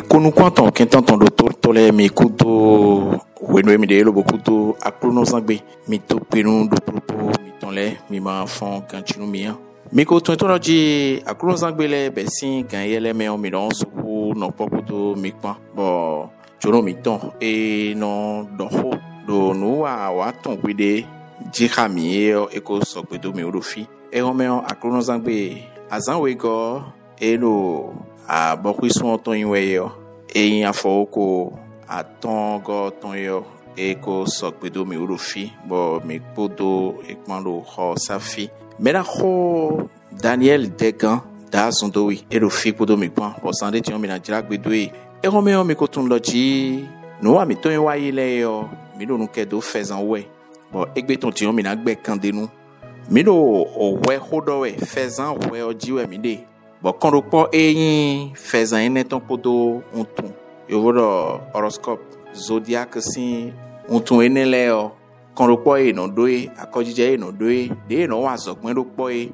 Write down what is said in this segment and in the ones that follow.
kunu kwanton kintanton do tole mi kudo wenu mi de lo bokudo akrono sangbe mi to penu do propo mi tonle mi ma fon kanchinu mi an mi ko ton ji akrono sangbe le besin kan yele me on mi don suku no pokudo mi pan bo joro mi ton e no do ho do nu wa ton gbede jika mi e ko so pe do mi orofi e o me akrono sangbe azan we go e no a beaucoup sont ton yo e afo ko aton go ton yo e ko sok pedo mi urufi bo mi podo e kwando ho safi mera ho Daniel Degan da sondowi e rufi podo mi kwan bo sande ti o mi na jira gbedo e ro me o mi ko tun loji no wa mi ton wa ile yo mi do nu ke do fezan we bo egbe ton ti o mi na gbe kande nu mi do o we hodo we fezan we o jiwe mi de bon quand on peut faisant un ton podo on ton yo vodo horoscope zodiac si on ton enele o quand on peut no doe akojije no doe de no wa zo pin do peut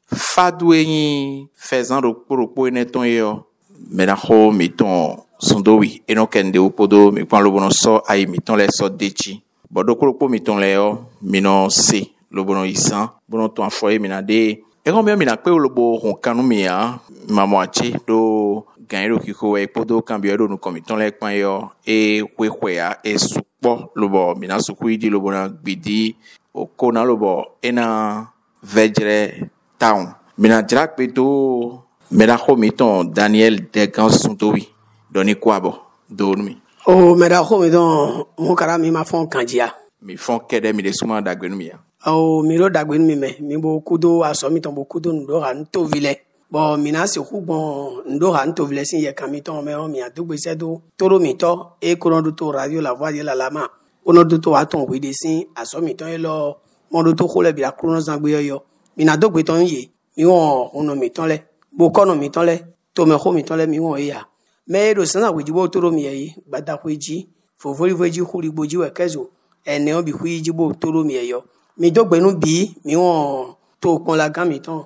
fadu faisant do popo en ton yo me na ho mi ton sondowi e no kende o podo mi pan lo bono so ai mi ton le so dechi bodo popo mi ton le o mi no se lo bono isan bono ton foye mi na de e comme mi na pe olobo hon kanu mi an mamoachi do ganro kiko e podo cambio do no komiton le pan yo e kwekwe e supo lobo mi na sukuidi lobo na gbidi o kona lobo ena vejre town mi na drak pe do me na komiton Daniel Degan Suntowi doni kwabo do mi o me da komiton mo kara mi ma fon kanjia mi fon kede mi de suma dagbenu mi o miro dagwen mi bo kudo aso mi ton bo kudo ndo han to vile bo mina se ku bon ndo han to vile sin ye kan mi ton me o mi adugbe se do toro mi to e kono do to radio la voix de la lama ono do to aton we de sin aso mi ton e lo mo do to ko le bi akrono zangbe yo mina dogbe ton ye mi won ono mi ton le bo kono mi ton le to me ko mi ton le mi won ya me do sana we ji bo toro mi yi gbada ko ji fo voli voji khuri boji we kezo ene o bi hu ji bo toro mi yo mi dogbe nu bi mi won to pon la gan mi ton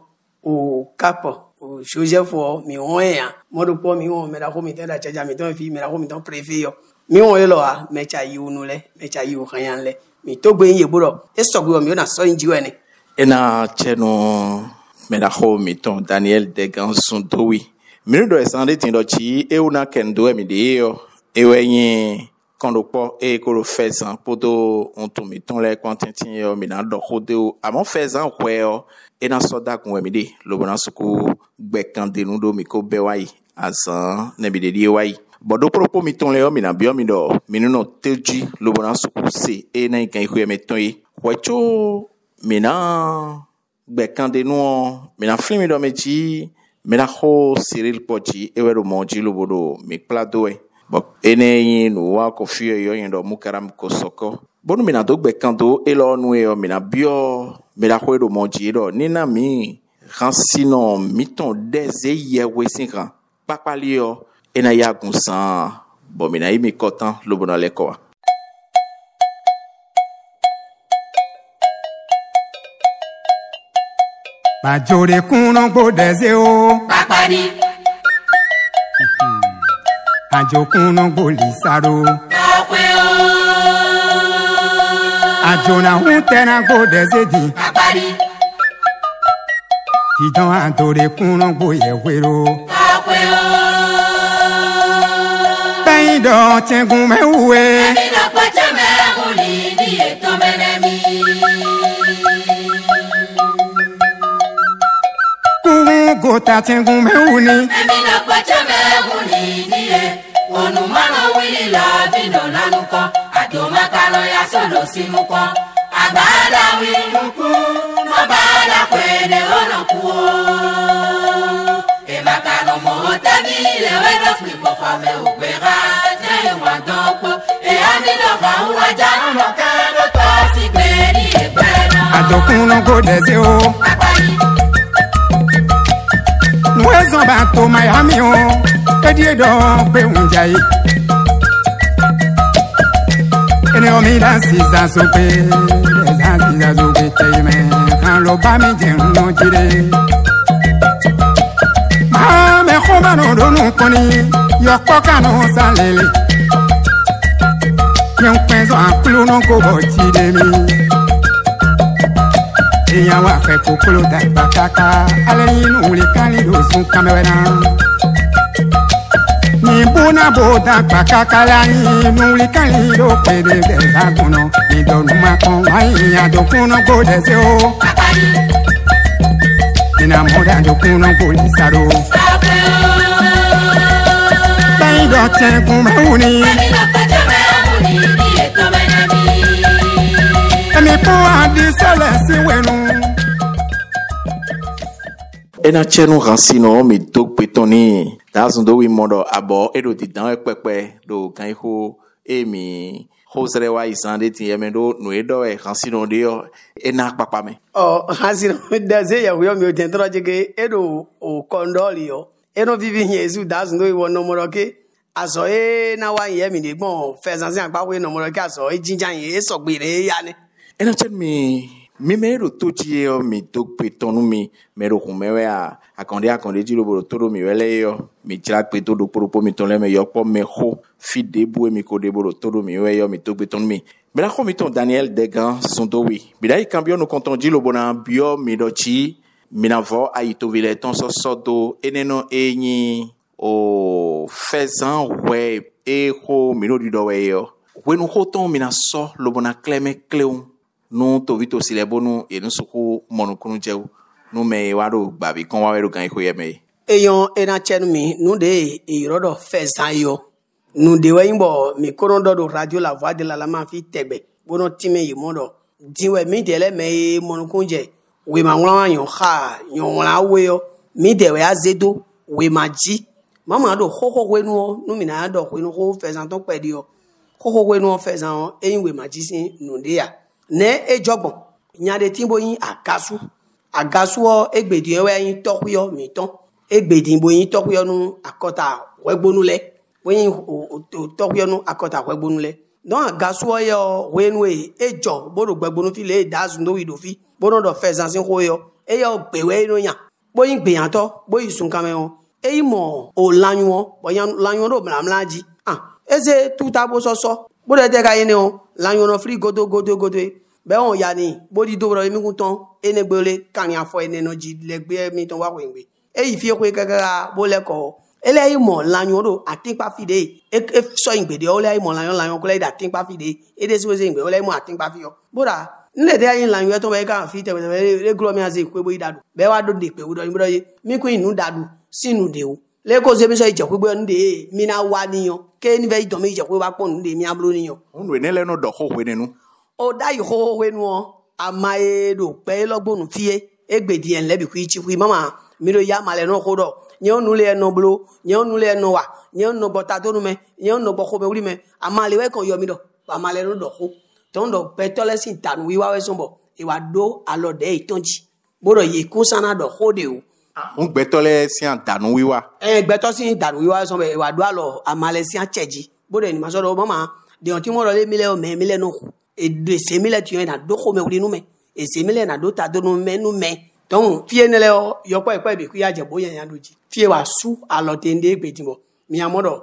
o capo o Joseph mi won yan mo do po mi won me da ko mi ten da chaja mi ton fi me da ko mi ton préfet yo mi won e lo a me cha yi unu le me cha yi o kan yan le mi to gbe yin gboro e so gbe mi o na so yin ji we ni ena cheno me da ko mi ton Daniel Degan Suntowi mi do esande tin do chi e una kendo mi de yo e we yin quand on peut et qu'on fait ça pour do on tombe ton les quantin yo mi na do kodo amon faisant ouais et na soda kon mi de lo bona suku gbekande nu do mi ko be wai asan na bi de di wai bodo propos mi ton le mi na bio mi do mi no teji lo bona suku se e na kan ku mi ton yi wecho mi na gbekande nu mi na flimi do mi ji mi na ho Cyril Pochi e we do monji lo bodo mi plado e bo ene no wa ko fie yo yin do mukaram ko soko bonu mina do gbe kando e lo nu e o mina bio me la ko do monji do ni na mi ransino miton deze ye we sinkan papali yo ena ya gunsan bo mina imi kotan lo bona le ko ma jore kuno go deze o papari ajokuno golisaro okwe o ajona huntena go desedi papari tidon adore kuno go yewero okwe o peido chengun mewe mi no poche me uli di eto menemi kugu gota chengun meuni mi no poche me uli di onu mano wili la vino lanuko adoma kalo ya solo sinuko abada winuku no bada kwede onoku e makano mo tabile wedo flipo fame ugbera je wadopo e amino fa uwaja no kano to sigberi e breno ajokuno go deze o mwezo bato Miami o ediedo pe unjai ene o mi dan siza sope dan siza sope teme kan lo ba mi je no jire ma me fuma no do no koni yo poka no salele yon penzo akulu no ko bochi de mi eyan wa fe kokolo da bakaka ale inu le kali do sun kamera ni bona boda bakaka la inu le kali do pede de zaguno ni do numa kon ai ya do kuno go de se o ina moda do kuno go lisaro dai do te kumuni mi po adi sele si wenu ena chenu ransino mi dog petoni dazundo wi modo abo edo di dan pepe do kan ho emi hosere wa isande ti emendo no edo e ransino dio ena papa me ransino daze ya yo mi otentro jege edo o condolio eno vivi yesu dazundo wi no moroke aso na wa ye mi de gbon fezansin agbawe no moroke aso jinjan ye sogbere ya ni ena chen mi mero tochi yo mi dog petonu mi mero kumewe akonde jiro boro todo mi wele yo mi chira peto do propo mi tonle me yo po me ho fide bu mi ko de boro todo mi we yo mi dog petonu mi bela ko mi ton Daniel Degan sondo wi bida I cambio no konton jilo bona bio mi dochi mi na vo aito vile ton so sodo eneno enyi o fezan we e ho mi no di do we yo we no ho ton mi na so lo bona cleme cleon no to vito silebonu e no suku monokunu jewu no me waro babi kon wa wero kan ikoye me eyon ena chenu mi nu de irodo fezan yo nu de we yimbo mi korondo do radio la voix de la lama fi tegbe bono time yimodo diwe mi de le me monokun je we ma won yan ha yan la we yo mi de we azedo we ma ji mama do koko we nu mi na do we nu ko fezan ton pedi yo koko we nu fezan eyin we ma ji sin nu de ya ne ejogbon nyade timbo yin agasu o egbedi ewe yin tokuyo mi ton egbedi bo yin tokuyo nu akota wegbonule yin tokuyo nu akota wegbonule don agasu o yo wenwe ejo bodo gbegbonu fi le dazu ndo wido fi bodo do fezansin ko yo eyo pewe no yan bo yin gbeyan to bo yisun kameon eyimo o lanyun bo yan lanyun do mlamlaji eze tutabo soso bo de ka yin o lanyun no free godo be on ya ni bodi do ro mi kun ton enegbele kan ya fo ene no ji legbe mi ton wa wengbe eyi fi ko kekara bo le ko eleyi mo lanyun do atinpa fide e so ingbede o leyi mo lanyun ko le da atinpa fide e de si we se ingbe o leyi mo atinpa fi yo boda nle de ayin lanyun to be kan fi te le glo mi aze ko bo idadu be wa do de pe wo do mi kun inu dadu sinu de o le ko se mi so ije ko bo nde mi na wa niyan ke ni ve idon mi ije ko ba pon nde mi ablo niyan unwe ne le no do ho we nenu o da yo we nu amae do pe logbonu fie egbedi en lebi ku ichi ku mama mi do ya male no ko do nyon nu le no blo nyon nu le no wa nyon no bota to nu me nyon no boko me uri me amale we kon yo mi do amale no do ko ton do petole sin tanu wi wa we sombo e wa do alode itonji bodo ye ku sana do ko de o un gbetole sin tanu wi wa gbeto sin tanu wi wa sombo e wa do alo amale sin acheji bodo ni ma so do mama de on ti mo ro le mi le no et de semile tu na do ko me uri nu me e semile na do ta do nu me donc fie ne le yo pe bi ku ya je boyan ya doji fie wa su alotende gbedimo mi amodo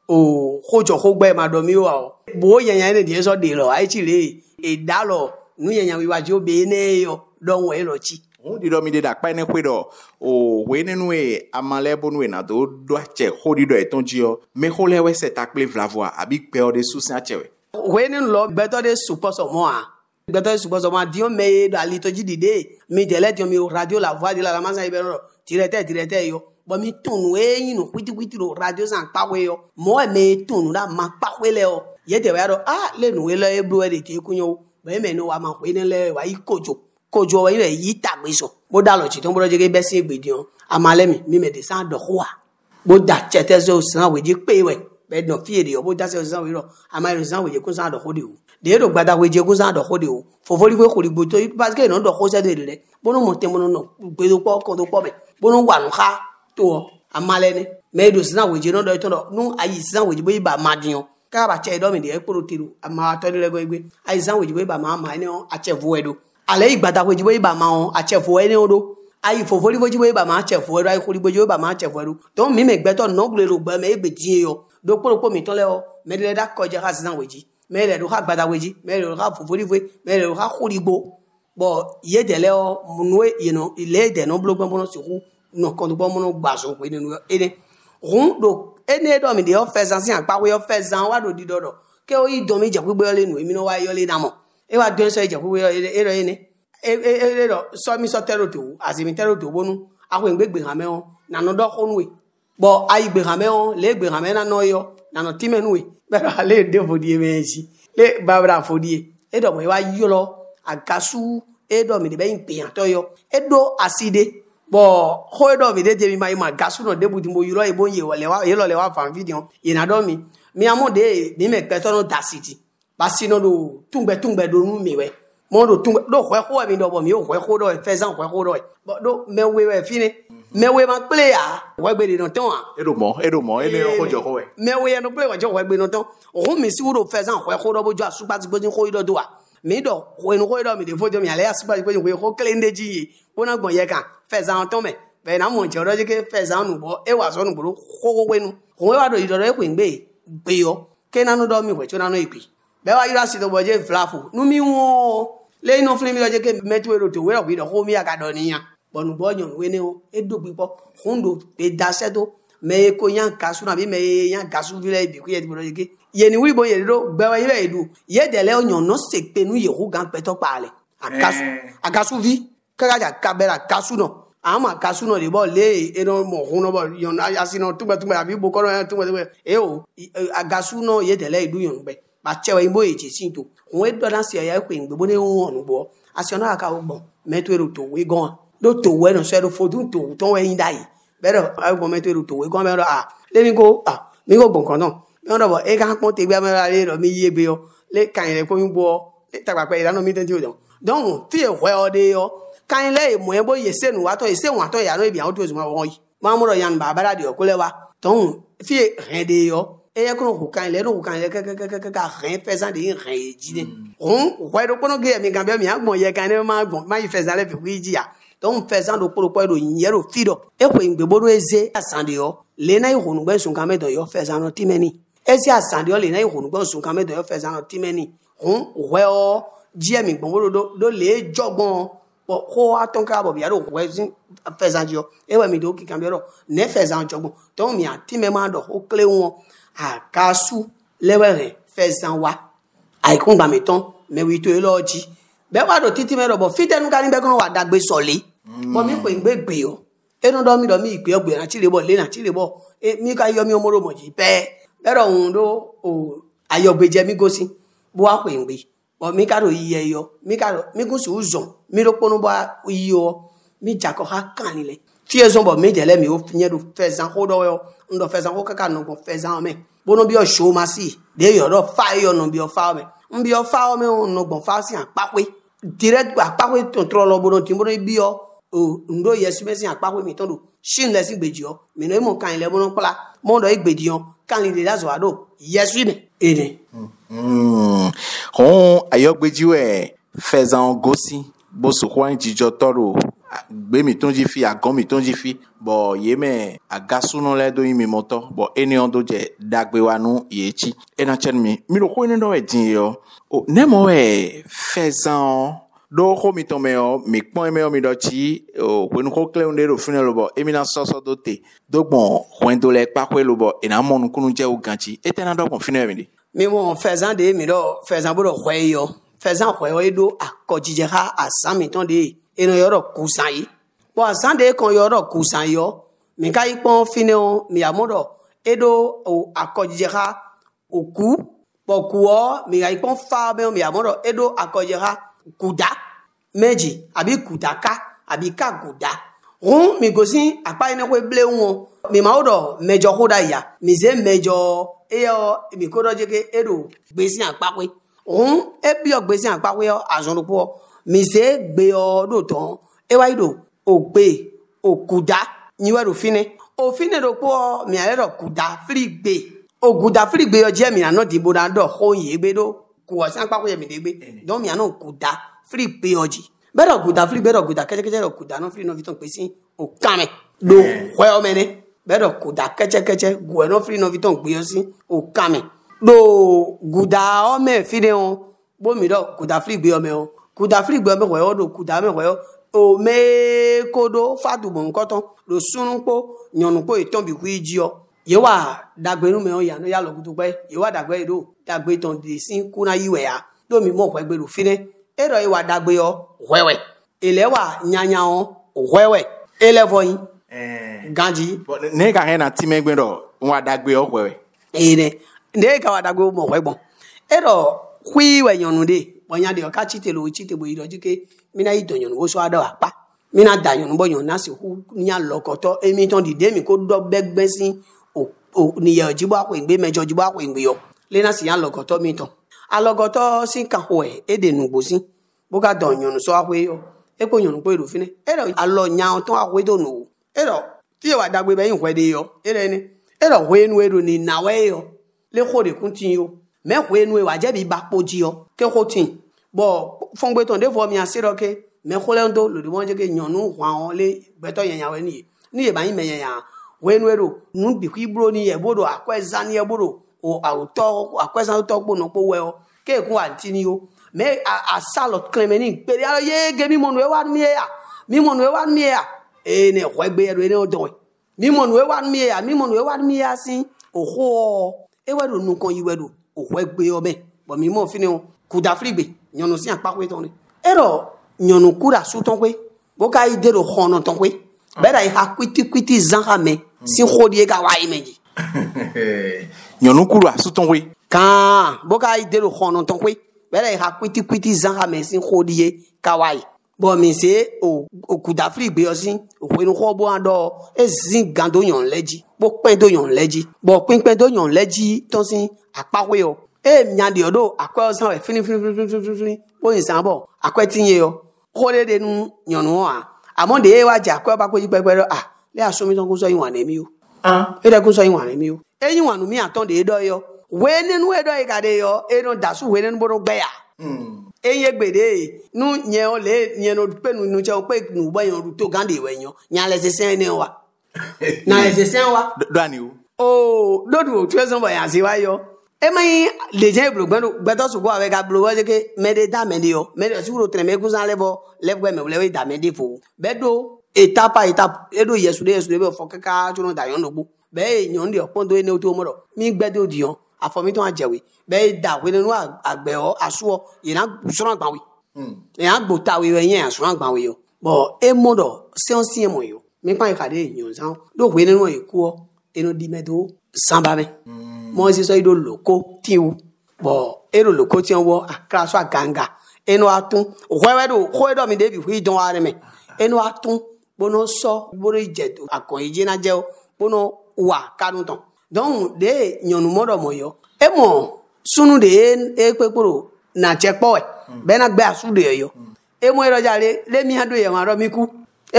o hojo ko gbe ma do mi o boyan ya ne die so de lo ai chi le e da lo nu yan wi wa jo be ne yo don we lo chi un di do mi de da pa ne kwe do o we nenu e amale bonu e na do che ho di do e tonji yo me ho le we se takple vlavoi abi pe o de su se achewe we ne lo beto de support mo a beto suppose ma dio me do ali to jidide mi de le dio mi radio la voix de la manza ibero directeur yo bo mi tunu e yin no kwiti ro radio san pa we yo mo e me tunu da ma pa we le o ye de we ro le nu we le ebru e de ti kunyo be me no wa ma we ne le wa yi kojo wa ile yi tagbe so bo da lo chi ton bro je ge be sin egbedi on amale mi me de san do wa bo da chete zo san we je pe we be no fi ede bo da se san we ro amale san we je kun san do ho de o de do gbada we je kun san do ho de o fofori we ko ri gbo to parce que no do ho se de re bono mo te mono no gbe do po ko do po be bono wa nu ha to amale ni me do san we je no do to do nu ayi san we je bo iba madin ka ba che do mi de e poro tiru ama to le go igbe ayi san we je bo iba ma ni o a che vo edo ale igbada we je bo iba ma o a che vo eni odo ayi fofoli boji we ba ma chef we ai kholi boji we ba ma chef we donc mi me gbeto no gle ro gbe me e gbedin yo do poro mi ton le o me le da ko je ha sisan weji me le do ha gbada weji me le do ha fofoli we me le do ha kholi gbo bo ye de le o munwe ile de no blogbo bono si hu no kon do bono gbaso pe ninu ene run do ene do mi de o fezan si agba we o fezan wa do di dodo ke o yi don mi je gbe le nu emi no wa yo le na mo e wa don so je gbe e ro ene e ro so mi so tero to azimi tero to bonu akwe ngbegbe ha me o na no do khonwe bo ayi gbe ha me o le gbe ha me na no yo na no ti menwe be ra le de fodie meji le babra fodie e do mo wa yo lo agasu e do mi de be npe an to yo e do aside bo ho do mi de je mi mai ma gasu no de budi mo yiro e bon ye le wa fan video ye na do mi amode mi me pe to no dasiti basi no do tungbe do nu mi we mo do tungbe do ho mi do bo mi o ho do fezan ho do bo do me we fini me we ma player we gbe de no ton edo mo ele ko jo ho we me we no player jo we gbe no ton o mi si wo do fezan ho do bo jo asupa ti gbojin ho do wa mi do ho do mi de fojo mi ale asupa ti gbojin we ho klende ji bona gbon ye kan fezan ton me be na mo je ro je ke fezan nu bo e wa so nu bo ho we nu ho we wa do idoro e ku ngbe gbe yo ke na no do mi we cho na no ipi be wa ira si do bo je flafu nu mi won le no flemi do je ke metu ero to we ro bi do ho mi aga do niyan bonu bo yon we ne o e do pipo hundo be dase do me ko yan kasu na bi me yan gasu vile bi ku ye bi do je ke ye ni wi bo ye do be wa ire edu ye de le onyon no se pe nu ye hu gan pe to pa le akasu vi karaja kabera kasu no ama kasu no de bo le e no mo hu no bo yon asino tumba abi bo ko no tumba e o agasu no ye de le edu yon be ba chewa imbo e ji sinto won e do dan se ya pe ngbe bo ne won bo asiona aka ogbon meto ero to we gan do to we no se do fodun to ton we yin dai bero agbo meto ero to we gan bero le mi go gbon kan don mi ro bo e kan pon te gbe mera le ro mi ye gbe yo le kan ile ko mi bo le tagba pe ìdáná mi ten ti o don ti e we o de yo kan ile mo e bo ye se nu wa to ya no e bi an to zo mo won yi ma mo ro yan baba da de o ko le wa don fi ren de yo e ye ko ko kan ile no kan ile ka ren fezan de ren ji de we do kono ge mi gan be mi agbon ye kan ne ma gbon ma yi fezan le fi wi ji ya don fezan do poro do yin ro fido e ko ngbe bodo eze asande yo le na ihunu gbe sun kan medo yo fezan no timeni ezi asande yo le na ihunu gbe sun kan medo yo fezan no timeni we o ji mi gbon bodo do le jogbon ko aton ka bo bi aro we sin fezan jo e we mi do ki kan bi ro ne fezan jogbon don mi ati me ma do o kle won akasu lewere fezan wa ai kun gba mi ton me wi to e lo ji be wa do titi me ro bo fitenu kan be kon wa dagbe sole bo mi ko ngbe o enu do mi ipe ogbe na chire bo le na chire bo mi ka yo mi omoro moji pe bero hun do o ayogbeje mi gosi bo wa ko ngbe bo mi ka ro iye yo mi gun si uzon mi ro ponu bo iyo mi jako ha kan ile fi ezon bo mi dele mi o finye do fezan ho do yo ndo fezan ho kaka no bo fezan me bo no bi o show ma si de yo do fa yo no bi o fa me mbi o fa me no gbon fa si apape direct apape control lo bo no ti bo bi o ndo yesu me si apape mi ton do shin le si gbeji o mi no mo kan ile bo no pla mo do igbeji o kan ile dazo ado yesu me ene hon ayogbeji we fezan gosi bo so kwa jijo toro gbe mi ton ji fi agon mi ton ji fi bo ye me agasu no le do yin mi moto bo eni on do je dagbe wa nu yechi ena chen mi ro ko ni do e din yo o ne mo we fezan do ho mi to me o mi pon me o mi do chi o ko nu ko kle unde ro fune lo bo emi na so do te do gbon wen do le pa ko lo bo ena mo nu kunu je o ganchi etena do gbon fune mi de mi mo fezan de mi do fezan bo do hwe yo fezan hwe o do akojije ha asan mi ton de eno yoro kusan yi bo asan de kon yoro kusan yo mi ka ipon fine o mi amodo edo o akojije ha oku bo ku o mi ka ipon fa be o mi amodo edo akojije ha kuda meji abi kudaka abi ka kuda mi gosi apa ene ko ble won mi ma odo mejo hoda ya mi ze mejo eyo mi ko do je ke edo gbesi apape e bi o gbesi apape o azonrupo mi ze gbe o do ton e wa ido ogbe okuda niwe ro fine o fine do po mi ale ro kuda free gbe oguda free gbe o je mi na di boda do ho yin gbe do ku o san apape mi de gbe don mi na kuda free pe oji bedo kuda fli bedo kuda keche kuda no fli no viton pesi o kame do hwe mene bedo kuda keche gwe no fli no viton gbe yosi o kame do guda o me fide on bo mi do kuda fli gbe o me o kuda fli gbe o me hwe o do kuda me hwe o me kodo fatu bon koton do sununpo nyonunpo iton bi ku iji o ye wa dagbe nu me o ya no ya lo gudu pe ye wa dagbe do dagbe ton de sin kuna yiwe ya do mi mo hwe gbe do fine ero ye wa dagbe o hwewe ele wa nyanya o hwewe ele voyin ganji ne ka he na timegbe do wa dagbe o hwewe ene ne ka wa dagbe mo hwegbon ero hwiwe nyonu de bonya de o ka chite bo idoju ke mina idonyonu wo so ada apa mina danyonu bo yon na se hu nya lokoto emi ton dide mi ko do gbegbe sin o ni ye ojibo apo ingbe mejo ojibo apo ingbe yo le na si yan lokoto mi ton alogoto sin kan ho ede nugbo sin bo ka donyonu so apo yo epo nyonu po iru fine ero alo nya ton apo do nu ero ti wa dagbe be yin hwede yo ero hwenu ero ni nawe yo le khode kuntin yo me hwenu e wa je bi ba poji yo ke khotin bo fongbe ton de vo mi asiro ke me kholendo lo de mo je ke nyonu hwan le beto yenya we ni ye ba yin me yenya wenu ero nu bi ku ibro ni ye bodo akweza ni ye bodo o auto akweza to gbo no po we o ke kun anti ni o me asalot clemeni pe ye ge mi monu e wa mi ya ene hwegbe ero ene odon mi monu e wa mi ya sin oho e wedo nu kan yiwedo ohwegbe o me bo mi mo fini o kuda frigbe nyonu si apakwe ton ero nyonu kura su ton kwe bo ka idero hono ton kwe beda I ha kwiti zanga me si khodi ka wa imeji nyonu kura su ton kwe ka bo ka idero hono ton kwe beda I ha kwiti zanga me si khodi ka wa bo mi se o kuda frigbe yo sin o pe nu kho bo ando e zin gando yon leji bo pen do yon leji bo pinpen do yon leji ton sin apakwe yo e nyande odo akwa san we fini bo insan bo akwa tinye yo khode de nu nyonu a among the wa ja kwa ba ko ji pepe le asumi ton ko so yin wa na mi o e de ko so yin wa na mi o eyin wa nu mi aton de do yo we ninu e do I ka de yo e no dasu we ninu bodo gbe ya eyin gbede nu yen o le yen no pe nu che o pe nu bo yen ru to gande we yan nya le sesen ni wa na le sesen wa do ani o do du tu so bo yan si wa yo e mai le je blo gbedo su go ave ka blo wa je ke me de da me de yo me de su ro tre me ku san levo me le da me de fo bedo etapa edo yesude be fo kaka tuno da yon ogbo be yon de opon do ene o to mo ro mi gbedo di yon afomi to ajewe be da we ninu agbe o aso ina suran gbanwe e agbo ta we yen suran gbanwe yo bo e modo se on si mo yo mi pa ikade yon san do we ninu iku o eno di medo samba me mo si so ido loko tiu bo ero loko ti wo akra so aganga eno atun hwewedo mi debi hui don are me eno atun bono so boro ijedo akon ije na je bono wa kanu ton don de nyonu modo moyo e mo sunu de e peporo na chepo e be na gbe asu de yo e mo ero jare le mi ado ye maro mi ku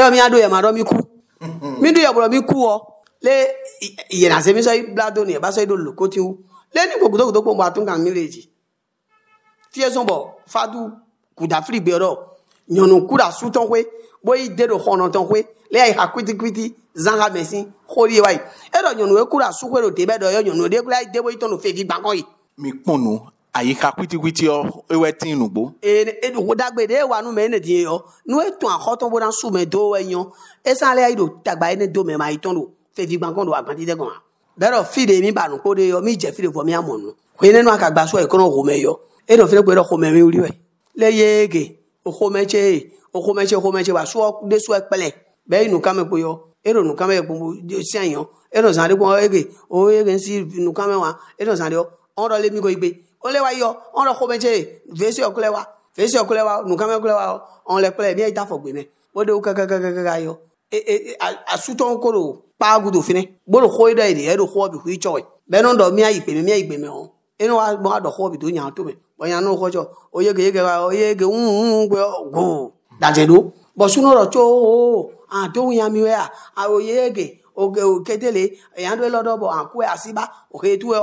mi do ye boro mi ku o le ye na se mi so blado ni e ba so ido loko ti u le ni gbogbo to po atun kan mileji ti e so bo fadu kuda free be ro nyonu kura su ton kwe boy de do hono ton kwe le ai ha kwiti zanga mesin khori wai e do nyonu e kura su kwe do de be do yo nyonu de kula de boy ton no fe fi gban kon yi mi ponu ayika kwiti o ewetin nugbo e do dagbe de wa nu me ne di yo nu e tun akhoton bo dan su me do eyan e san le ai do tagba ene do me ma iton do fe fi gban kon do agban ti de kon be do fi de mi ba nu ko de yo mi je fi de fo mi amonu kwe nenu akagba so e kono ho me yo e do fi pe do ho me mi uri we le yege okomeche wa so de so epele be inu kame po yo ero nu kame po si ayan ero san de po ege o ege si nu kame wa ero san de on ro le mi go igbe o le wa yo on ro komeche vesi okule wa nu kame okule wa on le pele bi ita fo gbe me o de o kaka yo asuton ko ro pa gudo fine bo ro ko ida ide ero ko bi hu icho be no do mi igbe me on eno wa gbo ado ko bi to yan to me boyan no kojo oyege gbe go dajedo bo suno ro cho to yan mi we oyege oge kedele yan do lodo bo anku asiba oke tu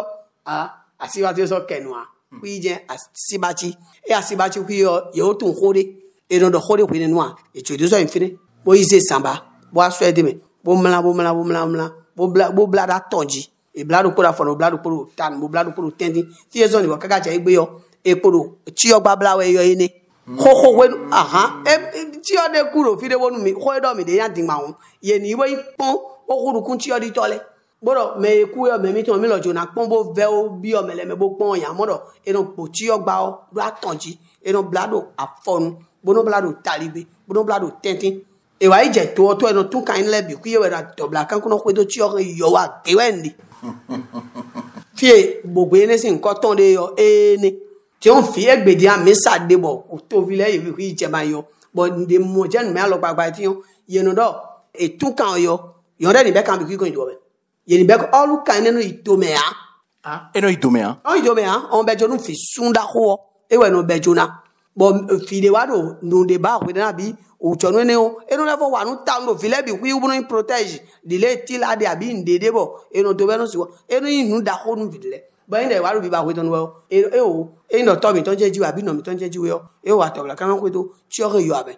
asiba ti so kenu a wi je asibachi asibachi ku yo tun khode e no do khode ko ne noa e chudo so infine bo ise samba bo aso e de me bo mla bo bla da tonji e bla do ko da fo no bla do ko tan bo bla do ko tendi ti e zo ni bo kaka je igbe yo e ko ti o gba bla we yo ene ho we aha e ti o de kuro fi de wonu mi ho do mi de yan tin ma won ye ni bo ipon o kuru kun ti o di tole gbọ́dọ̀ me ku yo me mi ton mi lo jona pon bo ve o bi o mele me bo pon yan modo eno po ti o gba o do atonji eno blado afonu bono blado talibe bono blado tentin e wa ije to eno tun kan le bi ku ye wa to bla kan kuno ko do ti o yo wa ke wendi fie gbogbo ene sin nkan ton de yo ene tí on fi egbede a mesa de bo o to vile ye ku ije ma yo bo de mo je me alo gbagba ti yo ye no do e tun kan yo de ni be kan bi ku ko ndo be yeni beko olu kan no itomea eno itomea on bejo nu fi sunda ho e we no bejo na bo fi de wado no de ba we na bi o chonu ne o eno le fo wa nu ta no fi le bi ku ibunu protege de le ti la de abi ndede bo eno to be no siwo eno inu da ho nu bidile bo inde wa ru bi ba we ton wo e no to mi ton je ji wa bi no mi ton je ji we o e wa to la kan ko to chi o yo abe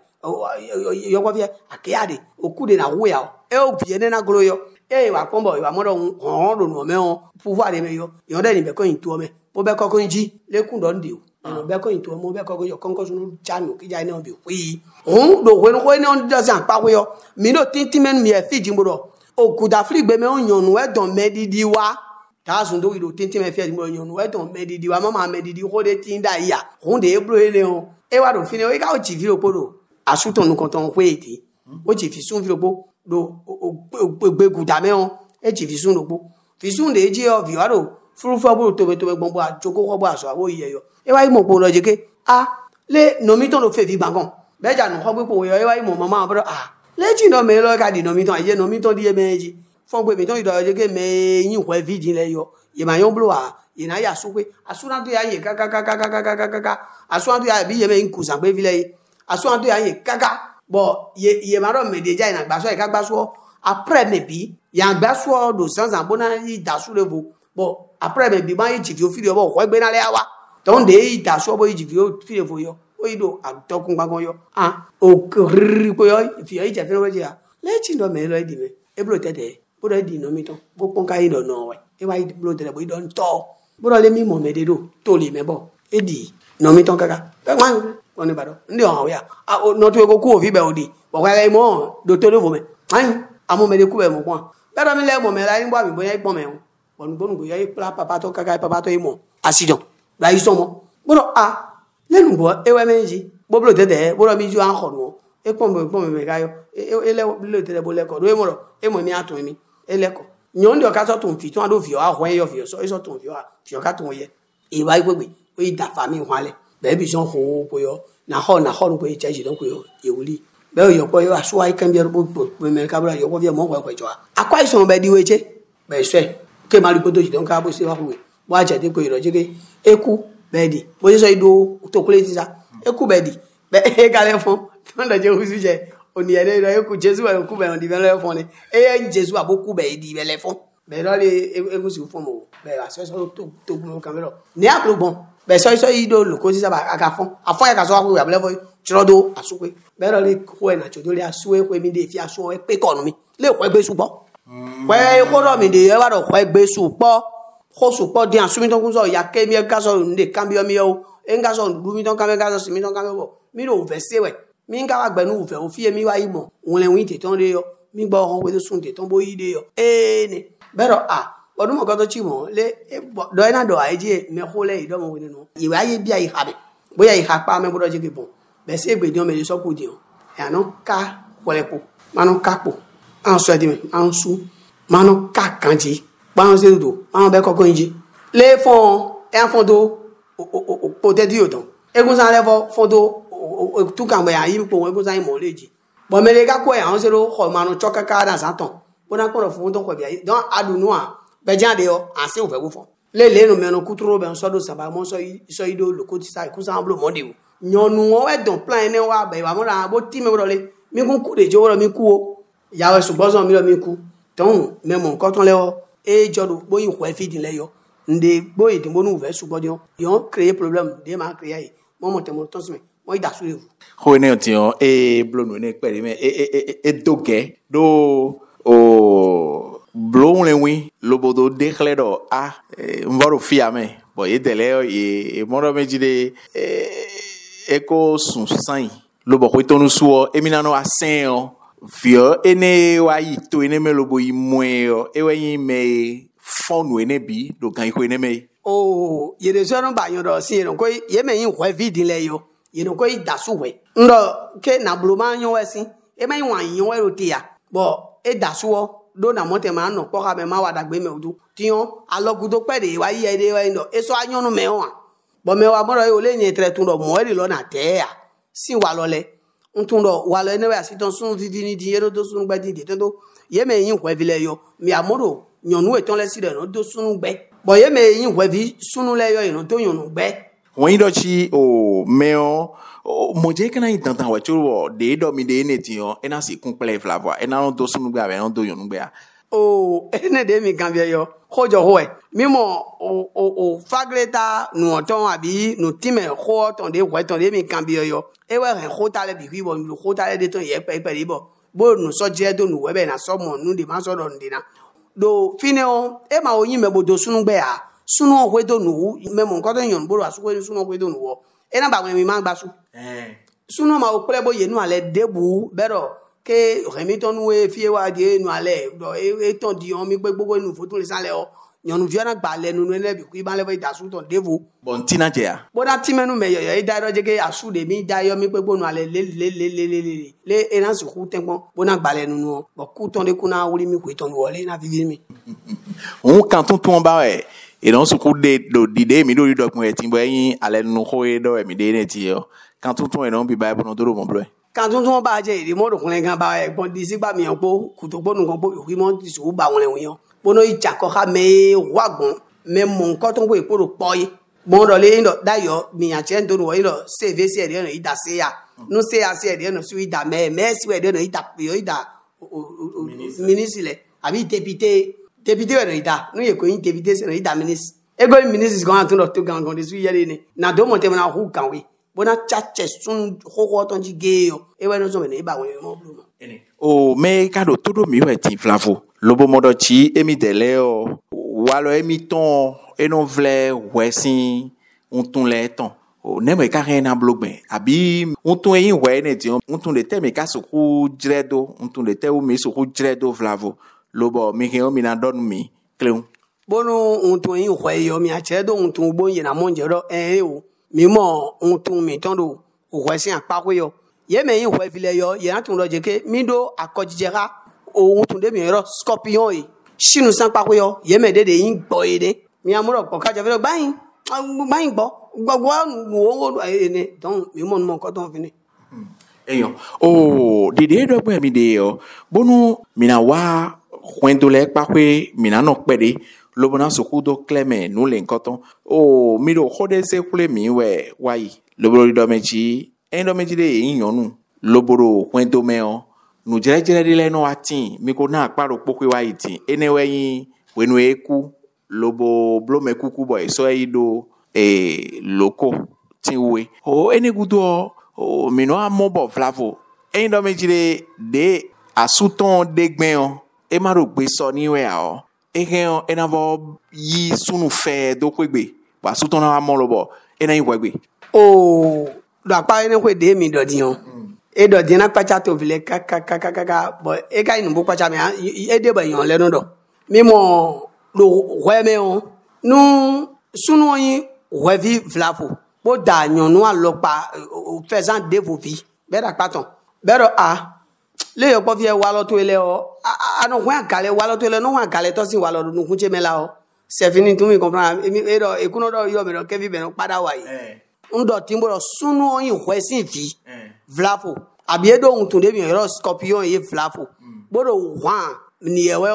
yo kwa bia akiade okude na wo ya e o bi ene na glo yo e wa pombo wa modo on do no me on pouvoir de me yo de ni be ko yin to me bo be ko nji le kun do ndi o be ko yin to mo be ko yo kon ko sunu chanu ki ja ni on bi wi on do we no ko ni on do san pa we yo mi no tintin men mi e fi jimbo o ku da fli gbe me on yonu e don me didi wa ta sun do do tintin me fi jimbo yonu e don me didi wa mama me didi ko de tin da ya on de ebro ele on e wa do fini o ka o chi fi opodo asuton nu kon ton ko eti o chi fi sun fi opo do gbegguda me on e ji fi sun lopo fi sun de ji o vi waro furufu bo to be gbonbo ajoko ko bo aso awo iye yo e wa imo po lo jeke le no mi ton lo fe fi bangon be ja no ko gbe po yo e wa imo mama bro le ji no me lo ka di no mi ton aye no mi ton di e meji fon gbe mi ton ido jeke me yin ko vi din le yo ye ma yon blo ye na ya su pe asuna to ya ye kaka asuna to ya bi ye me nkusan pe vi le asuna to ya ye kaka bo ye maro me deja ina gbaso e ka gbaso après me bi ya gbaso do sansan bona yi dasu levo bo après me bi ma yi jifi o fi bo ko gbe na le awa ton de yi dasu bo yi jifi o fi levo yo o yi do atokun gbagon yo o riri ko yo fi yi jefe no ya le chi ndo me lo di me e blo tete bo do di no mi ton bo pon ka yi do no we e wa yi blo tete bo yi don to bo do le mi mo me de do to le me bo e di no mi ton kaka pe ma oni bado ndi on ya no to ko ku o fi be odi bo wa le mo do to le vo me amo me de ku be mo kwa pero mi le mo me la ni bo mi bo ya ipon me bonu go ya ipla papa to kaka papa to imo asijon la iso mo boro le nu bo e we meji bo blo tete bo ro mi ju an kho no e pon me ga yo e le tete bo le ko do e mo mi atun mi e le ko nyon de o ka so tun fi tun ado fi o a hwen yo fi o so tun fi o ka tun ye e wa igbegbe o yi da fa mi hwan le bebi son ho ko yo na ho ko e cheji don ko yo e wuli be yo ko yo aso ai kan bi ro me ka bra yo ko bi mo ko jo akwa ison be di weche be se ke mari ko do ji don ka bo se wa ko wa je de ko iro je ke eku be di bo se so ido to kule ti sa eku be di be e ga le fon ton da je husu je oni ere ro eku Jesu wa eku be on di be le fon ni e Jesu aboku be di be le fon be ro le eku si fon mo be aso to mo kamero ni aklo bon be so ido lo ko si saba aka fon afon ya ka so wa we abele fo chirodo asukwe be ro le ko e na chodo le asuwe ko mi de fi aso e pe ko nu mi le ko egbe supo we ko ro mi de e wa ro ko egbe supo ko supo di asumi ton kun so ya ke mi e ka so nde cambio mi o e nga so du mi ton ka me ka so si mi ton ka me bo mi ro ve se we mi nga wa gbe nu ve o fi mi wa imo won le win te ton de yo mi gbo hon we to sun te ton bo yi de yo ni be ro odun mo ko to chi mo le do ina do aje me ko le ido mo we nu iwa ye bia i habe boya i ha pa me bodo je ke bon be se gbe di o me so ku di o ya no ka kolepo manu kapo an so di me an su manu ka kanji ba se do an be koko nji le fon e an fon do o pote di o don egun san le fon do tu kan be ayi po egun san mo leji bo me le ka ko e an se ro ho manu choka ka dan san ton bona ko ro fun ton ko bi ayi don adunu be jan de o an se o fe wo fon le no me no kuturo be so do saba mo so ido lo ko ti sai ku san blo mo de o nyonu o we don plan ne wa be wa mo ra bo ti me ro le mi kun ku de jo ro mi ku o ya we sugbon so mi ro mi ku ton me mo nkan ton le o e jodo bo yi ko e fi din le yo nde bo idin bo nu ve sugbon yo yo create problem de ma create mo mo te mo ton se moi da su Ho ne tio e blonu ne pere me e doge do o blon le wi lobodo dekle do mboro fiame bo e dele e moro mejide eko sunsan lobo ko tonu suo eminano asen fio ene wa yito ene me lobo imwe e wen me fonu ene bi do kan ko ene me o ye de so no ba yo do si no ko ye me yin hwe vidi le yo ye no ko da su we ndo ke na bloma yo wesin e me wan yin we rotia bo e da su o do na mo te ma no po ka me ma wa da gbe me odu tion alogudo pe de wa ye de we ndo e so anyonu me wa bo me wa mo ro yo le yin tre tun do mo e lo na te ya sin wa lo le ntun do wa lo ene we asiton sun vidi ni di ero do sun gba di de to ye me yin hwe vile yo mi amoro nyonu e ton le si de no do sunu gbe bo ye me yin hwe vi sunu le yo yin to nyonu gbe wọ́n do chi o meo mo je kana itantan wa churo de do mi de ne ti o ena si kun pele flavoa ena no do sunu gbe abe no do yonu gbe a o ene de mi kan bi yo hojo hoe mimo o fagreta nu oton abi nu time ho ton de hwe ton de mi kan bi yo e we ren ho ta le bi bo nu ho ta le de ton ye pe bo nu so je do nu we be na so mo nu de ma so do ndina do fine o e ma oyin me bo do sunu gbe a sunu o hwe do nu me mo nko to yan bo asu hwe sunu o hwe do nu wo e na ba wen mi ma gba su sunu ma o pele bo ye nu ale debu bero ke remi ton we fie wa die nu ale do e ton di on mi pe gbogbo nu fo tun le sale o yanu viana gba le nu le bi ku ba le bo da su ton debu bon tina je a bo da ti menu me yo e da ro je ke asu de mi da yo mi pe gbonu ale le e na su ku tenpon bo na gba le nu o bo ku ton de ku na wuri mi ku ton wo le na vivi mi on kan tun ba e e don su ku de do dide mi do do kun e tin bo yin ale nu ho e do e mi de ne ti yo kan tun e don bi bible no do mo blo kan tun ba je ire mo do kun le gan ba e gbon di si gba mi po ku to gbonu kan po wi mo ti su ba won le won yo bono ija ko ha me wagbon me mo nkan to po iporo poyi mo do le ndo dayo mi yan che ndo no ilo save si e de no ida se ya no se ya se e de no su ida me si we de no ida yo ida ministre abi député we no ida no ye ko yin député se no ida ministre e go ministre go an to no to gangan de su yele ni na do mo te na hu kan we bona chache sun ho ton ji ge yo e we no so me ne ba we mo blu o me kado todo mi we ti flavo lobo modo chi emi dele o walo emi ton eno vle wesin untun le ton o ne me ka na blogbe abi untun yin we ne ti untun de te me ka so ku dredo untun de te o me so ku dredo flavo lobo mi ke o mi na don mi kleun bonu untun yin we yo mi a che do untun bo yin na mo nje ro o mi mo untun mi ton do o wesin apa ko yo ye me yin we vile yo ye na tun ro je ke mi do akojijera ohun tun de mi ro scorpion yi sinu san pa ko yo ye me de yin gbo ede mi amuro po ka je vile gbayin gbo gbogbo wo ene don mi mo nko ton fini eyan o dide do gbe mi de yo bonu mi na wa kwendo le pa pe mi na no pede lobo na sokudo cleme nu le nkoton o mi do khode se kule mi we wayi lobo do meji endo meji de yin yonu loboro kwendo me o nu jere de le no atin mi ko na paro poku wa itin enewe yin wenu eku lobo blome kuku boy so ido loko tinwe o enegudo o mi no amobo flavo endo meji de asuton degben o e ma ro gbe so ni we a o ehen enavo yi sunu fe do kwegbe wa asuton na amolobo ena yin kwegbe o do apa ene kwe de mi do dion e do dina pacha to vile ka bo e ka inu bo pacha me e de ba yon le no do mi mo lo hwe me on nu sunu yin hwe vi vlafo bo da yon nu alopa faisant de vos vies be da paton bero le yo po vie wa lo to ele o anu hwe akale wa lo to ele no hwe akale to sin wa lo nu kunche me la o c'est fini tu mi comprendre e do e kuno do yo me do ke vi be no pada wa yi ndo timbo lo sunu yin hwe sin vi vlafo abi do un tunde bi ro scorpion ye flafo bodo wan ni ewe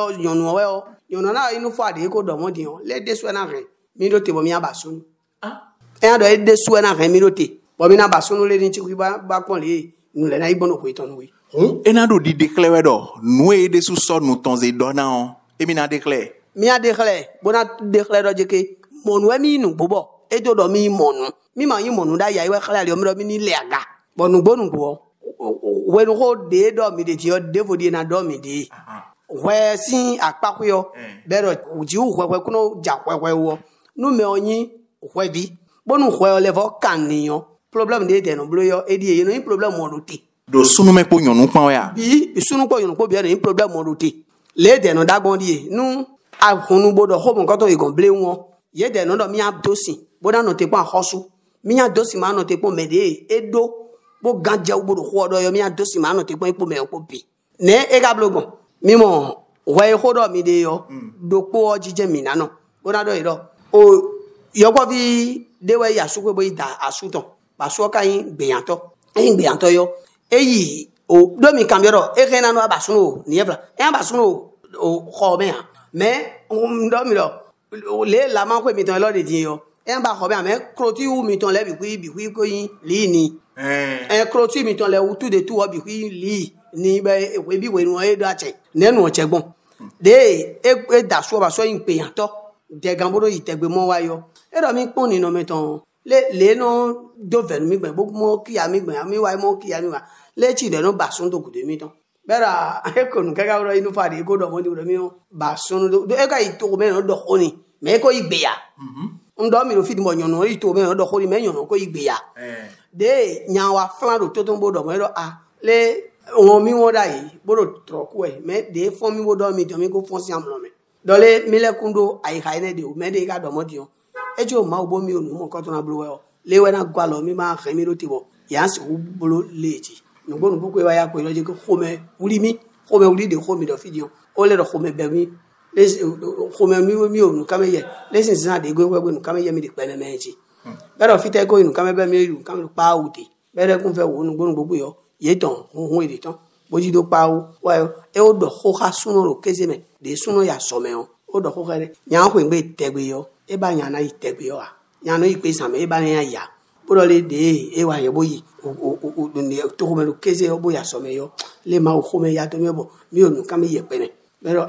yonu na inu fo ade ko do mo di on le de su na ren mi do te bo mi abasunu e ado e de su na ren mi do te bo mi na abasunu le ni chi ku ba pon le nu le na igbono ko iton we e na do di declare do nu e de su so nu ton ze do na on e mi na declare mi a declare bona declare do je ke mo nu mi nu bobo e do do mi monu mi ma yi monu da ya iwe khala le mi ni lega bonu gbonu go we no ho de do mi de ti o de fo de na do mi de we si apaku yo bero uji uhwe kuno ja hwe wo nu me onyi hwe bi bonu hwe o le vo kan niyan problem de de no blo yo e di e no problem mo do ti do sunu me po yonu pon ya bi sunu po yonu po bi e problem mo do ti le de no dagbon di nu ahunu bodo ho mo nkan to igon ble won ye de no do mi abdosin boda no te pon hosu mi adosin ma no te pon mede edo bo ganje ogbodo ho do yo mi adosin ma no te pon ipo me opo bi ne e ga blogon mi mo we ho do mi de yo do po ojije mi na no boda do iro o yo ko bi de we ya su pe bo ida asuton ba so kan gbeyanto yo eyi o do mi kambioro e ke na no abasunu ni evla e abasunu o ho me mais do mi do le la man ko mi ton lo de din yo e ba ho me mais kroti u mi ton le bi ko yin li ni kroti mi ton le u tu de tu o bi li ni be we bi we no e do ache nenu o chegbon de e da so ba so yin pe yan to de gamboro itegbe mo wa yo e do mi pon ni no meton le no do ven mi gbe mo ki ya mi gbe mi wa mo ki ya mi wa le chi de no ba sun to ku de mi ton bera e ko nu kaka ro inu fa de ko do mo di mi o ba sun do e ka ito me no do honi me ko igbe ya ndo mi ro fi di mo yon no ito me no do honi me yon no ko igbe ya de nya wa flan do to bo do mo ro le won mi won da yi bo do tro ku e me de fon mi wo do mi ko fon si am lo me do le mi le kundo ai ka ine de o me de ka do mo di o ejo ma obo mi onu mo ko to na blo we o le we na gwa lo mi ma khan mi ro ti bo ya si u blo leji no gbonu bu ko wa ya ko lo je ko khome uri de khome do fidio o le do khome be mi le khome mi onu kame ye le sin sin de go we nu kame ye mi de pe na meji be do fite ko nu kame be mi lu kame pa uti be re kun fe wo nu gbonu gbogbo yo ye ton hun ede ton boji do pa o wa e o do ho ha sunu ro keze me de sunu ya so me o do ho kere nya ho ngbe tegbe yo e ba nya na itegbe yo a nya no ipe same e ba nya ya boro le de e wa ye boyi o ni to ho me lo keze o boya so me yo le ma o ho me ya to me bo mi onu ka me ye pe ne bero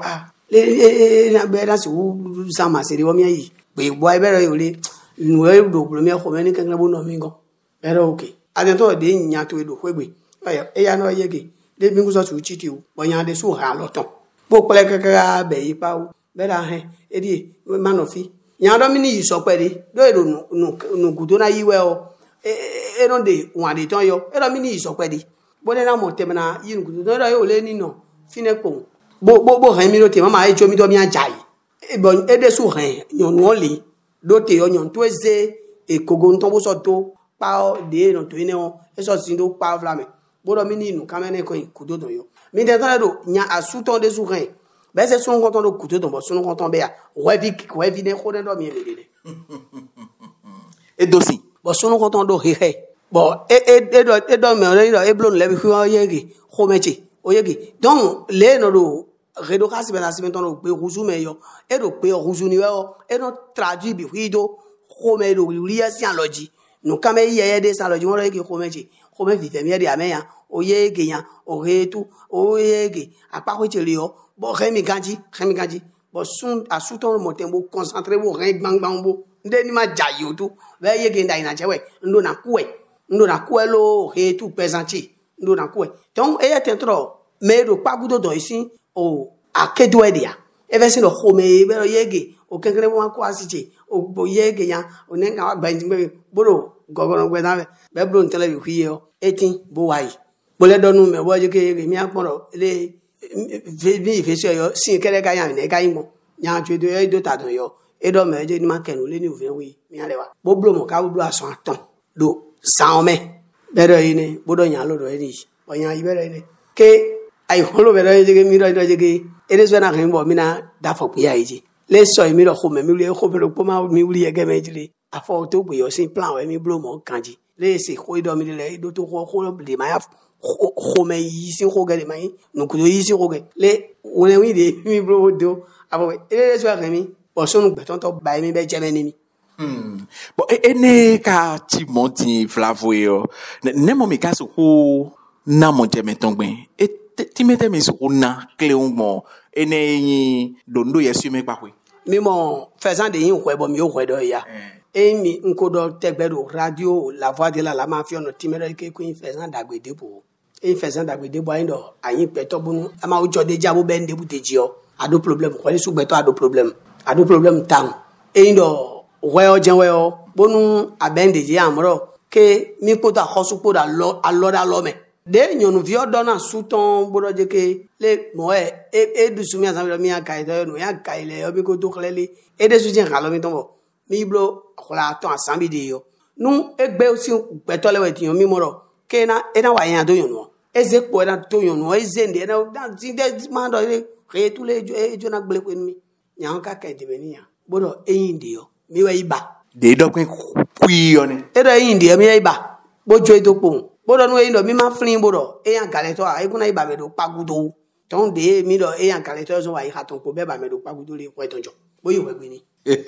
le na be na su sa ma se ri wo mi yi pe bo ai bero yo le nu e do bro me ho me ni kan bo no mi go bero okay ade to de nya to e do hwegbe e ya no ye ge de mi nguso su chi ti o bo nya de su ha lo ton bo pele kaka be yi pa o bera he e di man of fi nya do mi ni so pe de do e do nu gudo na yi we o e no de wan de ton yo e do mi ni so pe de bo de na mo te na yi nu gudo do yo le ni no fine po bo he mi no te mama e jo mi do mi ajai e bo e de su he yon won le do te yo yon to eze e kogo nton bo so to pa de no to ine o e so sin do pa vlame bo do mi ni nu kamene ko kudo do yo mi de ton do nya asuton de su he be se sun konton do kudo do bo sun konton be ya wevi ne ko de do mi le de e dosi bo sun konton do he bo e do me le do e blon le bi ko yegi ko mechi o yegi donc le no do redo kasi be na simenton do pe ruzu me yo e do pe ruzu ni we o e no traduit bi wido ko me do ri asiology no kame ye de saloji mo yegi ko mechi ko me vive mi de ameya o yegi yan o retu o yegi apa ko chele yo bo remi ganji bo sun asuton mo tembo concentré bo ren gbangban bo nde ni ma jayo tu be yegi nda ina chewe ndo na kuwe lo retu pesanti ndo na kuwe donc e yetentro me do pagudo do isi o akedo edia e vesi no home be yegi o kenkere mo ko asije o bo yegi yan o nenga wa gbanji me boro gogono gbe na be bro ntele bi hwiye o etin bo wai bo le donu me bo yegi mi aporo le vi fesi yo sin kere ga yan ne ga imo yan twedo e do ta don yo e do me je ni ma kenu le ni ovin wi mi alewa bo bro mo ka bro asan ton do san me bero ine bo do yan lo do eni o yan ibero ine ke ai holo bero je mi ro do je ke ere so na kan bo mi na da fo pe ya iji le so mi ro ko me mi ro ko me ro po ma mi wuri e ge me jile afo to gbe yo sin plan we mi bro mo kanji le se ko do mi le do to ko de ma ya ko me yi sin ko ge de mai no ku yi sin ko ge le won wi de mi bro do afo ere so kan mi o so nu gbe ton to ba mi be je me ni mi bo ene ka ti monti flavo yo ne mo mi ka so ko na mo je me ton gben e ti mete mi so na cleon mo ene yin do ndo yesu me pa kwe mi mo faisant de yin hwe bo mi o hwe do ya et mi nkodo tegbedo radio la voix de la mafia no timero ke ko faisant d'agbe pour et faisant d'agbe bo indo ayin peto bunu ama ojo de jabo be ndebu tejio ado problem ko ni sugbeto ado problem tam et indo weyo jenweyo bonu abende je amro ke mi ko da khosu ko da lo me de nyonu vio dona souton bodoje ke le moe e du sumi asami mi akaito no ya kaile obi ko to klele e de sujin khalo mi tombo mi blo khola to asami de yo nu egbe osi petole weti yo mi moro ke na e na wa yan do yonu eze po na to yonu eze nde na ti de man do le re tu le jo na gble ko mi nyan ka ka de beni ya bodo eyin de yo mi wa iba de do kui yo ne e do eyin de mi iba bojo edokpo bodo no eyin do mi ma flin bodo eyan galeto a ikuna iba me do pagudo ton de mi do eyan galeto so wa ihaton ko be ba me do pagudo le ko etonjo boyo we gbini